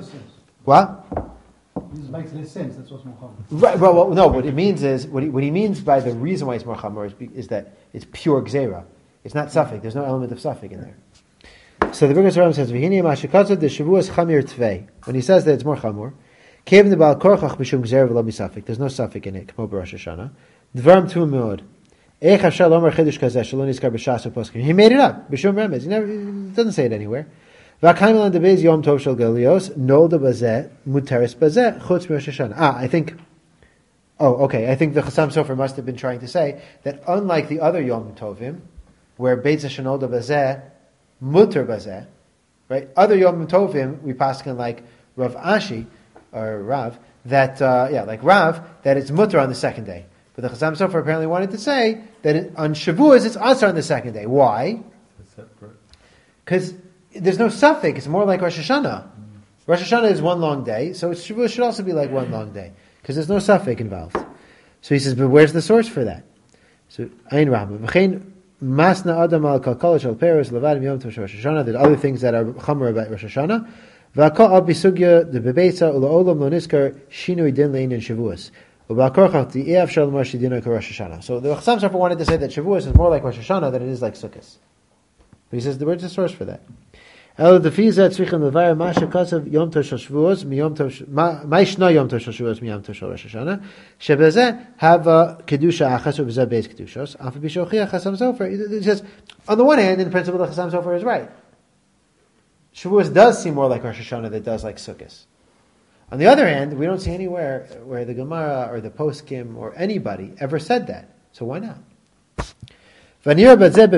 Speaker 5: This makes less sense. That's what's more chamor.
Speaker 1: Right. Well, well, no. What it means is what he, what he means by the reason why it's more chamor is, be- is that it's pure gzera. It's not suffix. There's no element of suffix in there. So the Birkas Ram says, "V'hini ma'ashikatzav de shavuos chamir tvei." When he says that it's more chamor, kevin the bal korchach b'shum gzera v'lo misafik. There's no suffix in it. K'mo b'Rosh Hashanah. Dvarim tu meod. Eich hashal omer chedush kazeh shalon iskar b'shas u'poskim. He made it up. B'shum remez. He never. He doesn't say it anywhere. V'akaim lan debez yom tov shel galios nolda bazeh muteris bazeh chutz b'Rosh Hashanah. Ah, I think. Oh, okay. I think the Chassam Sofer must have been trying to say that unlike the other Yom Tovim, where Beitzah Shenolda Bazeh, Mutter Bazeh, right? Other Yom Tovim, we paskin like Rav Ashi, or Rav, that, uh, yeah, like Rav, that it's Mutter on the second day. But the Chassam Sofer apparently wanted to say that it, on Shavuos it's Asar on the second day. Why? Because there's no suffix, it's more like Rosh Hashanah. Mm. Rosh Hashanah is one long day, so Shavuos should also be like one long day. Because there's no suffix involved. So he says, but where's the source for that? So, Ayin Rambam. V'chein masna adam al kalkala shal peres levadim yom tov Rosh Hashanah. There's other things that are chamer about Rosh Hashanah. V'akol ab bisugya de bebeitza u'la'olam lo niskar shinui din le'in in Shavuos. U'ba'korchach di'ev shal mar shidina ka Rosh Hashanah. So the Chassam Sofer wanted to say that Shavuos is more like Rosh Hashanah than it is like Sukkot. But he says, where's the source for that? El defiza tzrichim levar masha kasav yom tov shel Shavuos mi yom tov ma ishna yom tov shel Shavuos mi yom tov shel Rosh Hashanah shebezeh have a kedusha achas ubezeh beis kedushos afa bishochiach Chassam Sofer. It says on the one hand, in principle, the Chassam Sofer is right. Shavuos does seem more like Rosh Hashanah than it does like Sukkot. On the other hand, we don't see anywhere where the Gemara or the Poskim or anybody ever said that. So why not? Even if it is a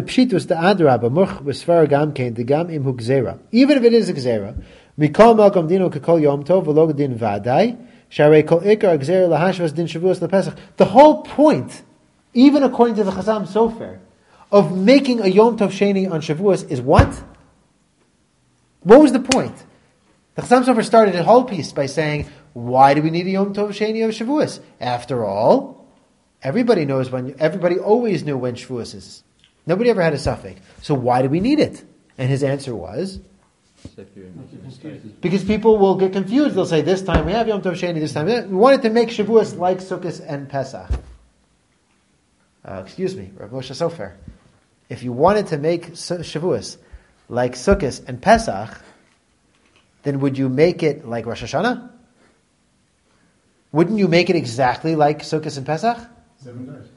Speaker 1: gzera, mikol malkom dino kekol yom tov v'lo din vaday, sharei kol ikar gzera lahashvas din shavuos lepesach. The whole point, even according to the Chassam Sofer, of making a yom tov sheni on Shavuos is what? What was the point? The Chassam Sofer started the whole piece by saying, why do we need a yom tov sheni of Shavuos? After all, everybody knows when, everybody always knew when Shavuos is. Nobody ever had a suffix. So why do we need it? And his answer was, because people will get confused. They'll say, this time we have Yom Tov Sheni, this time we have. We wanted to make Shavuos like Sukkot and Pesach. Uh, excuse me, Rav Moshe Sofer. If you wanted to make Shavuos like Sukkot and Pesach, then would you make it like Rosh Hashanah? Wouldn't you make it exactly like Sukkot and Pesach?
Speaker 5: Seven days.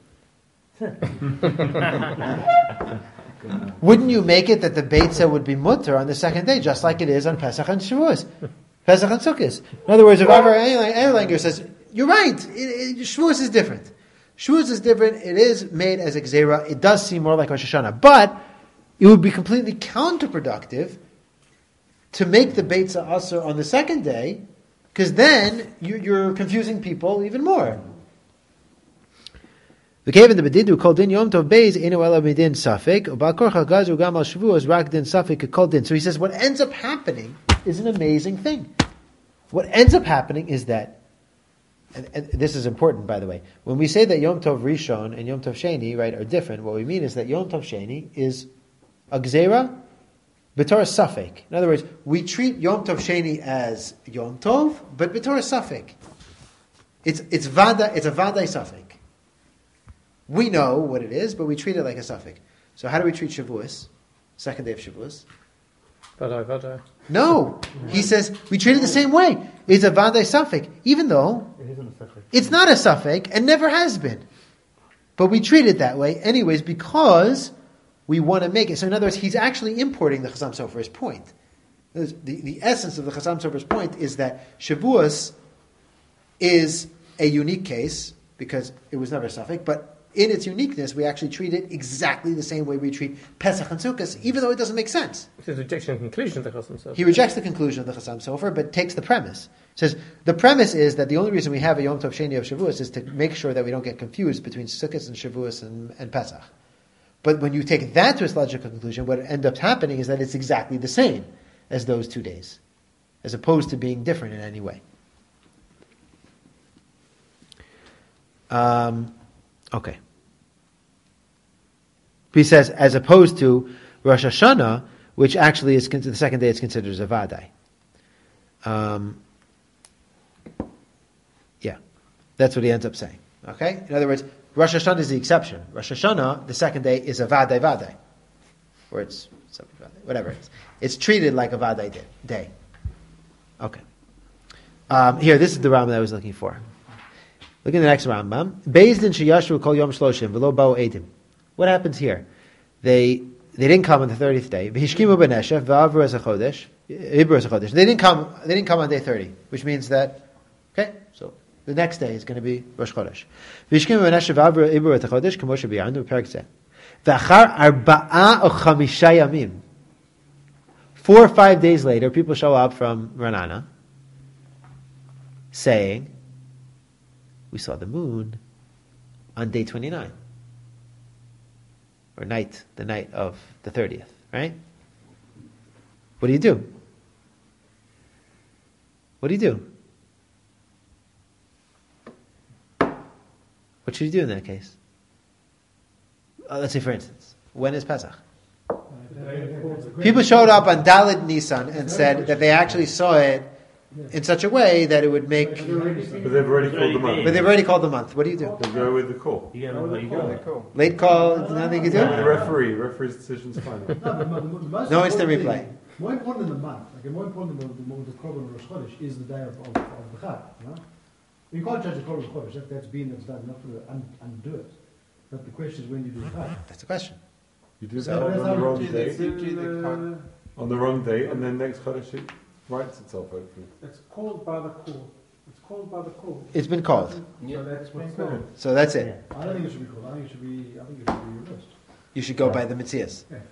Speaker 1: Wouldn't you make it that the Beitzah would be mutter on the second day, just like it is on Pesach and Shavuos? Pesach and Sukkot. In other words, if ever Erlanger says, you're right, it, it, Shavuos is different. Shavuos is different, it is made as a Gzera, it does seem more like Rosh Hashanah, but it would be completely counterproductive to make the Beitzah Asr on the second day, because then you, you're confusing people even more. The cave in the bedidu called din yom tov beis inu ela midin safek uba korcha gazu gamal shavuos rak din safek called din. So he says what ends up happening is an amazing thing. What ends up happening is that, and, and this is important by the way, when we say that Yom Tov Rishon and Yom Tov Sheni, right, are different, what we mean is that Yom Tov Sheni is a gzera b'torah safek. In other words, we treat Yom Tov Sheni as Yom Tov, but b'torah safek. It's it's vada. It's a vadai safek. We know what it is, but we treat it like a suffix. So how do we treat Shavuos? Second day of Shavuos?
Speaker 3: Vadai, vadai.
Speaker 1: No! He says, we treat it the same way. It's a vadai suffix, even though
Speaker 7: It isn't a suffix.
Speaker 1: it's not a suffix and never has been. But we treat it that way anyways because we want to make it. So in other words, he's actually importing the Chassam Sofer's point. The, the essence of the Chassam Sofer's point is that Shavuos is a unique case because it was never a suffix, but in its uniqueness, we actually treat it exactly the same way we treat Pesach and Sukkot, even though it doesn't make sense.
Speaker 3: It's his rejection and conclusion of the Chassam Sofer.
Speaker 1: He rejects the conclusion of the Chassam Sofer, but takes the premise. He says, the premise is that the only reason we have a Yom Tov Sheni of Shavuos is to make sure that we don't get confused between Sukkot and Shavuos and, and Pesach. But when you take that to its logical conclusion, what ends up happening is that it's exactly the same as those two days, as opposed to being different in any way. Um... Okay. He says, as opposed to Rosh Hashanah, which actually is the second day is considered as a Vadai. Um, yeah, that's what he ends up saying. Okay? In other words, Rosh Hashanah is the exception. Rosh Hashanah, the second day, is a Vadai Vadai. Or it's whatever it is. It's treated like a Vadai day. Okay. Um, here, this is the Rambam that I was looking for. Look at the next Rambam. Beis din sheyashvu kol yom shloshim v'lo ba'u edim. What happens here? They they didn't come on the thirtieth day. V'hishkimu b'neshef v'avru es hachodesh. Ibru es hachodesh. They didn't come. They didn't come on day thirty, which means that okay. So the next day is going to be Rosh Chodesh. V'hishkimu b'neshef v'avru ibru es hachodesh k'mo shebiyanu b'perek zeh. V'achar arba'a o chamisha yamim. Four or five days later, people show up from Ranana, saying, "We saw the moon on day twenty-nine." Or night, the night of the thirtieth, right? What do you do? What do you do? What should you do in that case? Uh, let's say, for instance, when is Pesach? People showed up on Dalet Nisan and said that they actually saw it in such a way that it would make...
Speaker 6: But they've already called the month.
Speaker 1: But they've already called the month. What do you do?
Speaker 6: They go with the call.
Speaker 7: You go with the call.
Speaker 1: Late call, nothing you can do?
Speaker 6: The referee. Referee's decision's final.
Speaker 5: No, but the most
Speaker 1: No instant
Speaker 5: important
Speaker 1: replay.
Speaker 5: thing- More important than the month, like more important than the, the, the Korban Rosh Chodesh is the day of, of, of the Chag. You know? You can't change the Korban Rosh Chodesh. That, that's been, that's done. Not to un, undo it. But the question is when you do the Chag.
Speaker 1: That's the question.
Speaker 6: You do
Speaker 5: So
Speaker 6: that on
Speaker 5: that's
Speaker 6: the
Speaker 5: how
Speaker 6: wrong
Speaker 5: we
Speaker 9: do
Speaker 6: day.
Speaker 9: this. You do the con-
Speaker 6: On the wrong day, and then next Chodesh it writes itself, hopefully.
Speaker 4: It's called by the call. It's called by the call.
Speaker 1: It's been called.
Speaker 4: So that's what's
Speaker 6: Yeah.
Speaker 4: called.
Speaker 1: So that's it.
Speaker 5: I don't think it should be called. I think it should be. I think it should be reversed.
Speaker 1: You should go by the Metzias.
Speaker 5: Yeah.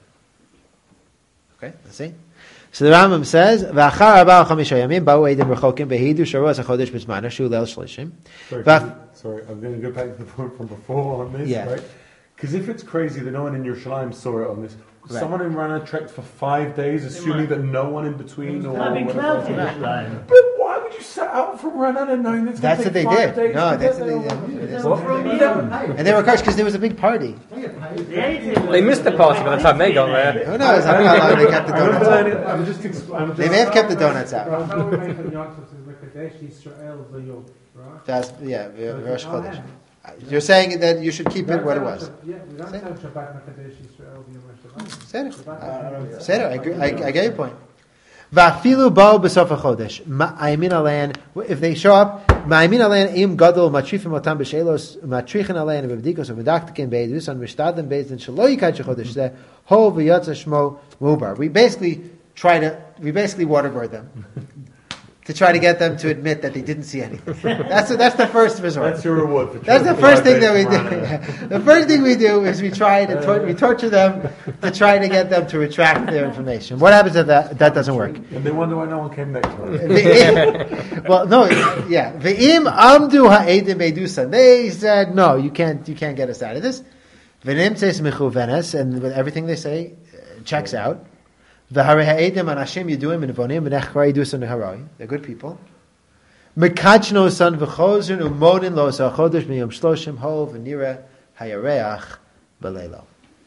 Speaker 1: Okay, let's see. So the Rambam says, "V'achar arba chamisha yamim ba'u edim rechokim behidu sharuas hachodesh b'zmana shu leil shlishim."
Speaker 6: Sorry,
Speaker 1: Vaf-
Speaker 6: can you- sorry, I'm going to go back to the point from before on this,
Speaker 1: Yeah.
Speaker 6: right? Because if it's crazy that no one in Yerushalayim saw it on this,
Speaker 1: Right.
Speaker 6: someone in Rana trekked for five days, assuming that no one in between or
Speaker 7: I've been
Speaker 6: whatever.
Speaker 7: cloudy this line.
Speaker 6: But why would you set out from Rana knowing it's
Speaker 1: That's
Speaker 6: going
Speaker 1: what
Speaker 6: to
Speaker 1: they
Speaker 6: take five
Speaker 1: did.
Speaker 6: days
Speaker 1: No,
Speaker 6: to
Speaker 1: that's
Speaker 6: get
Speaker 1: what
Speaker 6: there?
Speaker 1: they did.
Speaker 7: What from them?
Speaker 1: And they were cursed because there was a big party.
Speaker 5: They get paid.
Speaker 7: The eighteen
Speaker 3: They missed the party by the time they got there.
Speaker 1: Who knows how long they kept the
Speaker 6: I'm,
Speaker 1: donuts
Speaker 6: not-
Speaker 1: out?
Speaker 6: I'm just, exp- I'm just
Speaker 1: They may have kept the donuts out.
Speaker 4: How we make a Yontif is Mekadesh Yisrael V'yom, right?
Speaker 1: That's yeah, Rosh
Speaker 4: So
Speaker 1: Chodesh.
Speaker 4: it's
Speaker 1: You're saying that you should keep
Speaker 4: We
Speaker 1: it
Speaker 4: don't
Speaker 1: what it
Speaker 4: tell
Speaker 1: was.
Speaker 4: Shab- Yeah, we don't tell Shabbat Mekadesh Yisrael V'yom HaShabbat.
Speaker 1: Seder.
Speaker 4: Shabbat
Speaker 1: Seder. I, agree- I, I get your point. Va'afilu ba'u b'sof hachodesh. Ma'ayimin alein. If they show up, ma'ayimin alein im gadol matrifim otam b'shelos matrichin alein v'bdikos v'daktikin beidus on mishtadem beidin shelo yikad shechodesh zeh ho v'yatza shmo mubar. We basically try to, we basically waterboard them. To try to get them to admit that they didn't see anything. That's that's the first resort.
Speaker 6: That's your reward for
Speaker 1: That's the
Speaker 6: trekking
Speaker 1: first
Speaker 6: five
Speaker 1: thing that we
Speaker 6: days
Speaker 1: do.
Speaker 6: from Rana.
Speaker 1: The first thing we do is we try to tor- we torture them to try to get them to retract their information. What happens if that that doesn't work?
Speaker 6: And they wonder why no one came next time.
Speaker 1: The- well, no, yeah. Ve'im amdu ha'edim bedusa. They said no, you can't you can't get us out of this. Ve'nim says mechuvenes, and with everything they say uh, checks out. V'harei ha'edim anashim yiduim and vonim v'nechkrai dusa neharoi. They're good people. Mekachno son v'chozun umonin lo sachodesh miyom shloshim ho v'nira hayareach b'leilo.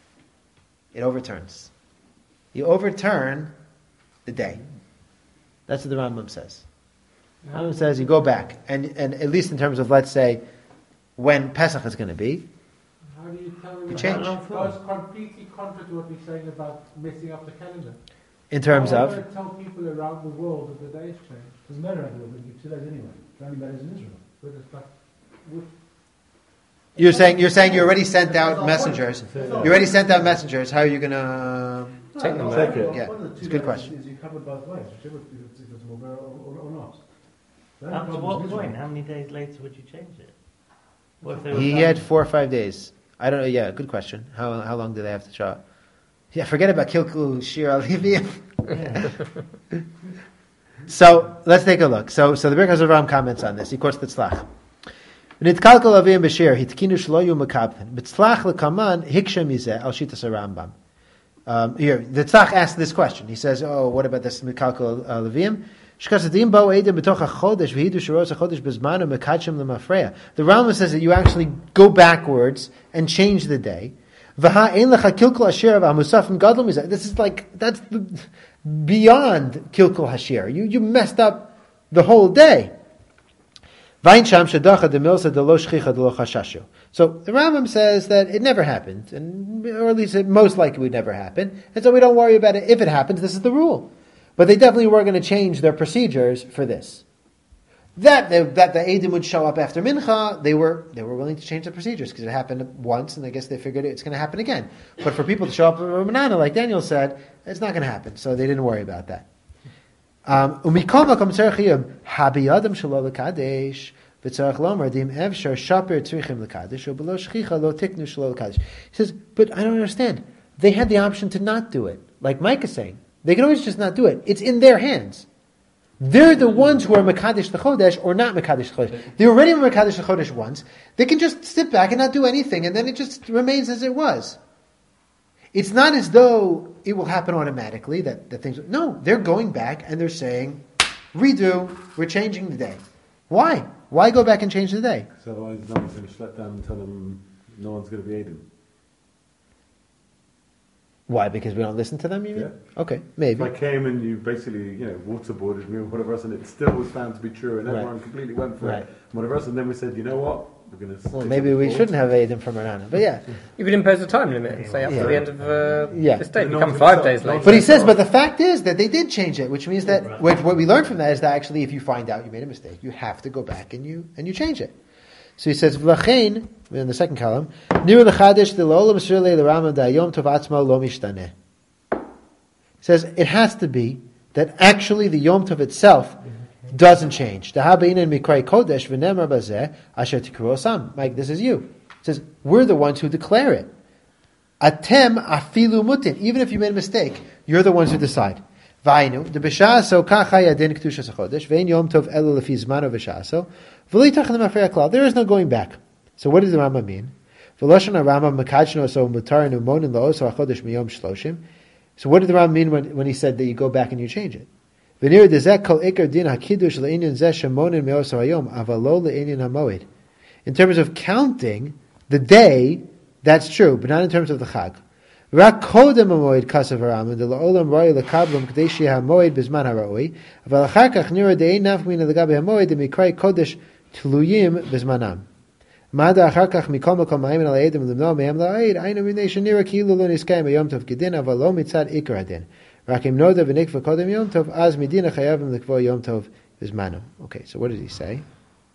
Speaker 1: It overturns. You overturn the day. That's what the Rambam says. The Rambam says you go back, and and at least in terms of, let's say, when Pesach is going to be,
Speaker 4: How do you tell them?
Speaker 1: You change.
Speaker 4: That goes completely contrary to what we're saying about messing up the calendar.
Speaker 1: in terms
Speaker 4: How
Speaker 1: of.
Speaker 4: am I going to tell people around the world that the days change?
Speaker 5: Doesn't matter. We'll give two days anyway. It only matters in Israel.
Speaker 4: But it's like, with
Speaker 1: You're saying you're saying you already sent out messengers. You already sent out messengers. How are you going to
Speaker 3: Take them
Speaker 5: No,
Speaker 3: back.
Speaker 6: Take it.
Speaker 1: Yeah,
Speaker 5: one of the two
Speaker 1: it's a good
Speaker 5: days
Speaker 1: question.
Speaker 5: Is you covered both ways, whichever if it's, if it's Mulber or, or, or not. The only
Speaker 7: Up to
Speaker 5: problem
Speaker 7: what
Speaker 5: is Israel.
Speaker 7: point? How many days later would you change it? What if they were
Speaker 1: He
Speaker 7: done-
Speaker 1: had four or five days. I don't know. Yeah, good question. How how long do they have to show? Yeah, forget about Kilku Shir Alivim. So let's take a look. So so the Birkas of Ram comments on this. He quotes the Tzlach. V'nitkalkal avim b'shir hitkinu shlo yu makabchen b'tzlach lekaman hikshem mizeh al shitas Rambam. Um, here, the Tzlach asked this question. He says, "Oh, what about this mitkalkal levim?" The Rambam says that you actually go backwards and change the day. V'ha ein lecha kilkul hashir v'hamusafim gadol mizeh. This is like, that's the, beyond kilkul hashir. You, you messed up the whole day. Vain sham shedacha de milsa de lo shchicha de lo chashashu. So the Rambam says that it never happened, and or at least it most likely would never happen, and so we don't worry about it. If it happens, this is the rule. But they definitely were going to change their procedures for this. That they, that the Eidim would show up after Mincha, they were they were willing to change the procedures because it happened once, and I guess they figured it's going to happen again. But for people to show up at Ramanana, like Daniel said, it's not going to happen, so they didn't worry about that. Umikol makom tzarich yom habiyadam shelo lekadesh v'tzarich lomer dim evshar shaper tzrichim lekadesh or below shchicha lo tiknu shelo lekadesh. He says, but I don't understand. They had the option to not do it, like Mike is saying. They can always just not do it. It's in their hands. They're the ones who are Mekadesh the Chodesh or not Mekadesh the Chodesh. They already were Mekadesh the Chodesh once. They can just sit back and not do anything, and then it just remains as it was. It's not as though it will happen automatically, that, that things... No, they're going back and they're saying, redo, we're changing the day. Why? Why go back and change the day?
Speaker 6: Because otherwise no one's going to shut down and tell them no one's going to be Eidim.
Speaker 1: Why? Because we don't listen to them, you mean?
Speaker 6: Yeah.
Speaker 1: Okay, maybe.
Speaker 6: If I came and you basically, you know, waterboarded me or whatever else, and it still was found to be true, and everyone
Speaker 1: Right.
Speaker 6: completely went for
Speaker 1: Right.
Speaker 6: it, and whatever else, and then we said, you know what, we're going to...
Speaker 1: Well, maybe we shouldn't have Eidim from Ranana, but yeah.
Speaker 3: You could impose a time limit and say up
Speaker 1: Yeah.
Speaker 3: to the end of uh,
Speaker 1: Yeah.
Speaker 3: this day.
Speaker 6: No
Speaker 3: You come
Speaker 6: one's
Speaker 3: five
Speaker 6: gonna
Speaker 3: days
Speaker 6: stop.
Speaker 3: later.
Speaker 1: But he says, but the fact is that they did change it, which means that what, what we learned from that is that actually if you find out you made a mistake, you have to go back and you and you change it. So he says, V'lachein, in the second column, Niru l'chadesh de l'olam sirlei l'rama da'yom tov atzma lo mishtaneh. He says, it has to be that actually the Yom Tov itself doesn't change. Mike, this is you. It says, we're the ones who declare it. Atem afilu mutin. Even if you made a mistake, you're the ones who decide. Vainu, the b'shaso kacha yadin k'tushas hachodesh, vein Yom Tov elu lefi zmano b'shaso, v'li tachan mafrei klal. There is no going back. So what does the Rambam mean? V'loshan ha-Rambam mekadshno so mutar nu monin la'os ha-chodesh miyom shloshim. So what did the Rambam mean when, when he said that you go back and you change it? In terms of counting the day, that's true, but not in terms of the Chag. Mada achar kach mikol makom ma'im al ha'edim l'mno mehem la'ayid aynu minei shenira ki'ilu lo niskayim b'yom tov gedin aval lo mitzad ikar hadin rak im noda v'nikva kodem yom tov az midina chayavim l'kvo yom tov v'zmanu. Okay, so what did he say?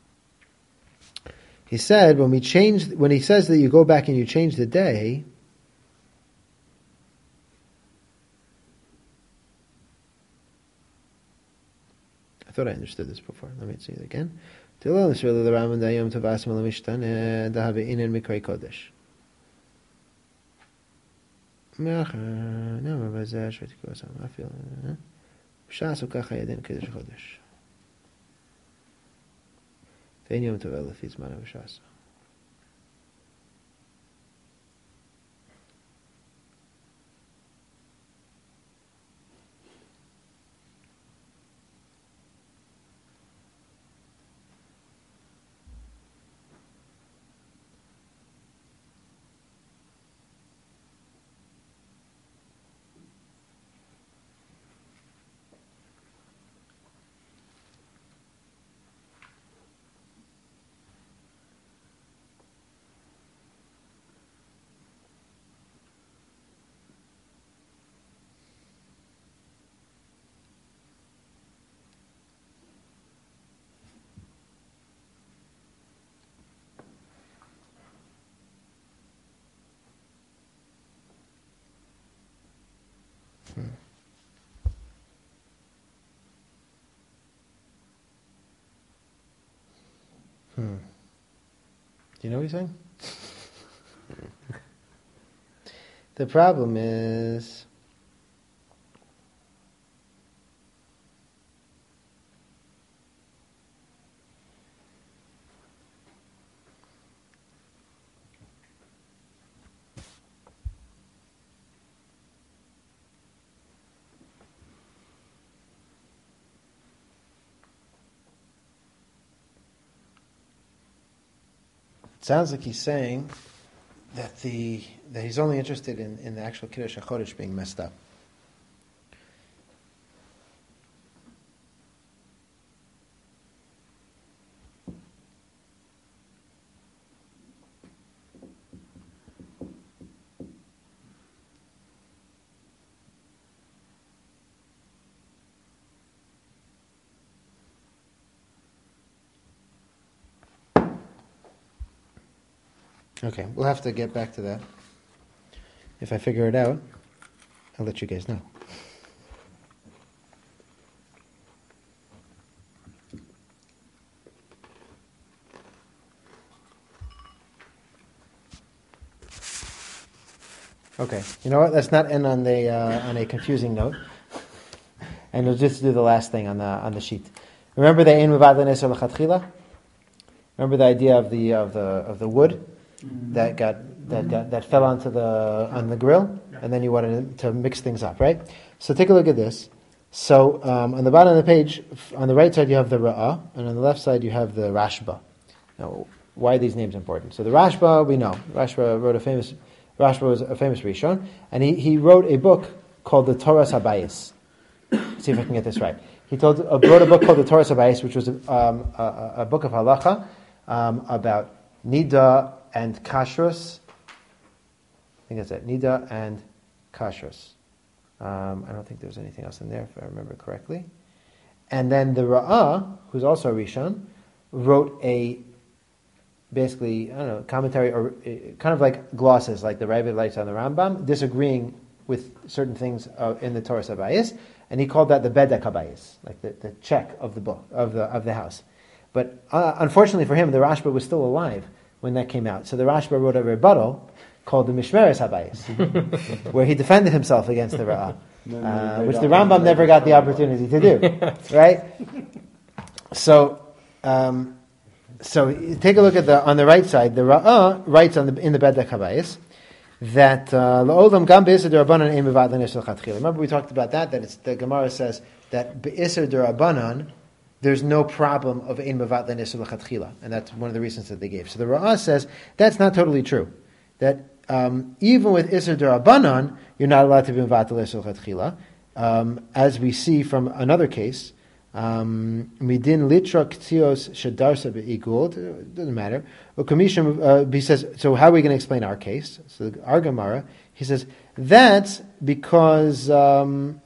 Speaker 1: He said when we change, when he says that you go back and you change the day, I thought I understood this before. Let me see it again. Tilal Nisrael the Raman Dayom Tavas Malamishtan Dahave Inen Mikray Kodesh. Meach no Bazar Shvetikosa. I feel Shasu Kachayadin Kedesh Kodesh. Vein Yom Tavel Fiz Mana Vishasa. Hmm. Do you know what he's saying? The problem is it sounds like he's saying that the that he's only interested in, in the actual Kiddush HaChodesh being messed up. Okay, we'll have to get back to that. If I figure it out, I'll let you guys know. Okay, you know what? Let's not end on the uh, on a confusing note, and we'll just do the last thing on the on the sheet. Remember the ein mevad l'neser l'chatchila? Remember the idea of the of the of the wood that got that got, that fell onto the on the grill, and then you wanted to mix things up, right? So take a look at this. So um, on the bottom of the page, on the right side you have the Ra'ah, and on the left side you have the Rashba. Now, why are these names important? So the Rashba, we know. Rashba wrote a famous. Rashba was a famous Rishon, and he, he wrote a book called the Torah Habayis. See if I can get this right. He told, uh, wrote a book called the Torah Habayis, which was um, a, a book of halacha um, about nida and kashrus. I think that's it. Nida and kashrus. Um, I don't think there's anything else in there, if I remember correctly. And then the Ra'ah, who's also a Rishon, wrote a basically, I don't know, commentary or uh, kind of like glosses, like the Ravid lights on the Rambam, disagreeing with certain things uh, in the Torah Habayis, and he called that the Bedek Habayis, like the, the check of the book of the of the house. But uh, unfortunately for him, the Rashba was still alive when that came out. So the Rashba wrote a rebuttal called the Mishmeres Habayis, where he defended himself against the Ra'ah, no, no, uh, which the Rambam never got the opportunity to do, right? So. Um, So take a look at the on the right side. The Ra'ah writes on the in the Bedek Habayis that la'olam gam be'isur d'Rabbanan ein mevad l'neser l'chatchila. Remember we talked about that. That it's, the Gemara says that be'isur d'Rabbanan there's no problem of ein mevad l'neser l'chatchila, and that's one of the reasons that they gave. So the Ra'ah says that's not totally true. That um, even with isur d'Rabbanan you're not allowed to be mevad l'neser l'chatchila, um, as we see from another case. Midin litra ktios shadarsa be'igul. Doesn't matter. Uh, he says. So how are we going to explain our case? So our Gemara, he says that's because um,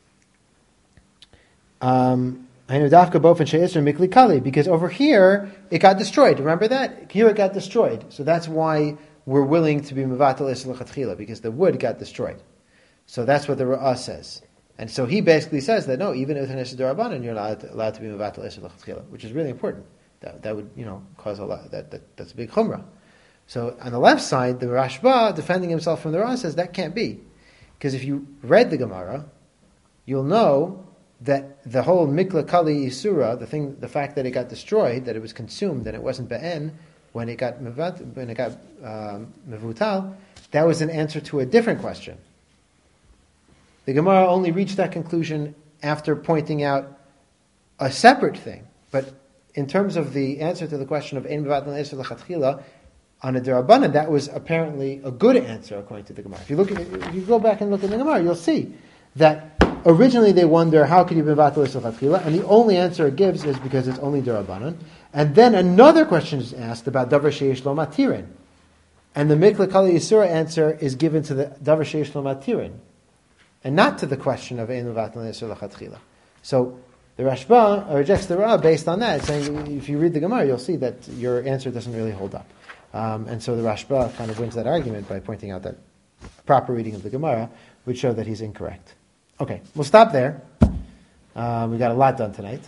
Speaker 1: um, because over here it got destroyed. Remember that here it got destroyed. So that's why we're willing to be mevatel isur l'chatchila, because the wood got destroyed. So that's what the Ra'ah says. And so he basically says that no, even with an isur d'Rabbanan, you're allowed to, allowed to be mevatel isur l'chatchila, which is really important. That that would you know cause a lot. That, that that's a big chumrah. So on the left side, the Rashba defending himself from the Ra'ah says that can't be, because if you read the Gemara, you'll know that the whole mikla kali isura, the thing, the fact that it got destroyed, that it was consumed, and it wasn't be'en when it got mevat, when it got um, mevutal, that was an answer to a different question. The Gemara only reached that conclusion after pointing out a separate thing. But in terms of the answer to the question of ein mevad l'neser l'chatchila on a d'Rabbanan, that was apparently a good answer according to the Gemara. If you look at, if you go back and look at the Gemara, you'll see that originally they wonder how could you be mevad l'neser l'chatchila, and the only answer it gives is because it's only d'Rabbanan. And then another question is asked about davar sheyesh lo matirin, and the mikla kali yisura answer is given to the davar sheyesh lo matirin, and not to the question of ein mevat l'neser l'chatchila. So the Rashba rejects the Ra'ah based on that, saying if you read the Gemara, you'll see that your answer doesn't really hold up. Um, and so the Rashba kind of wins that argument by pointing out that a proper reading of the Gemara would show that he's incorrect. Okay, we'll stop there. Um, we got a lot done tonight.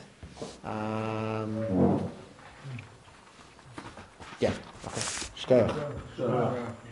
Speaker 1: Um, yeah. Okay. Shkaya.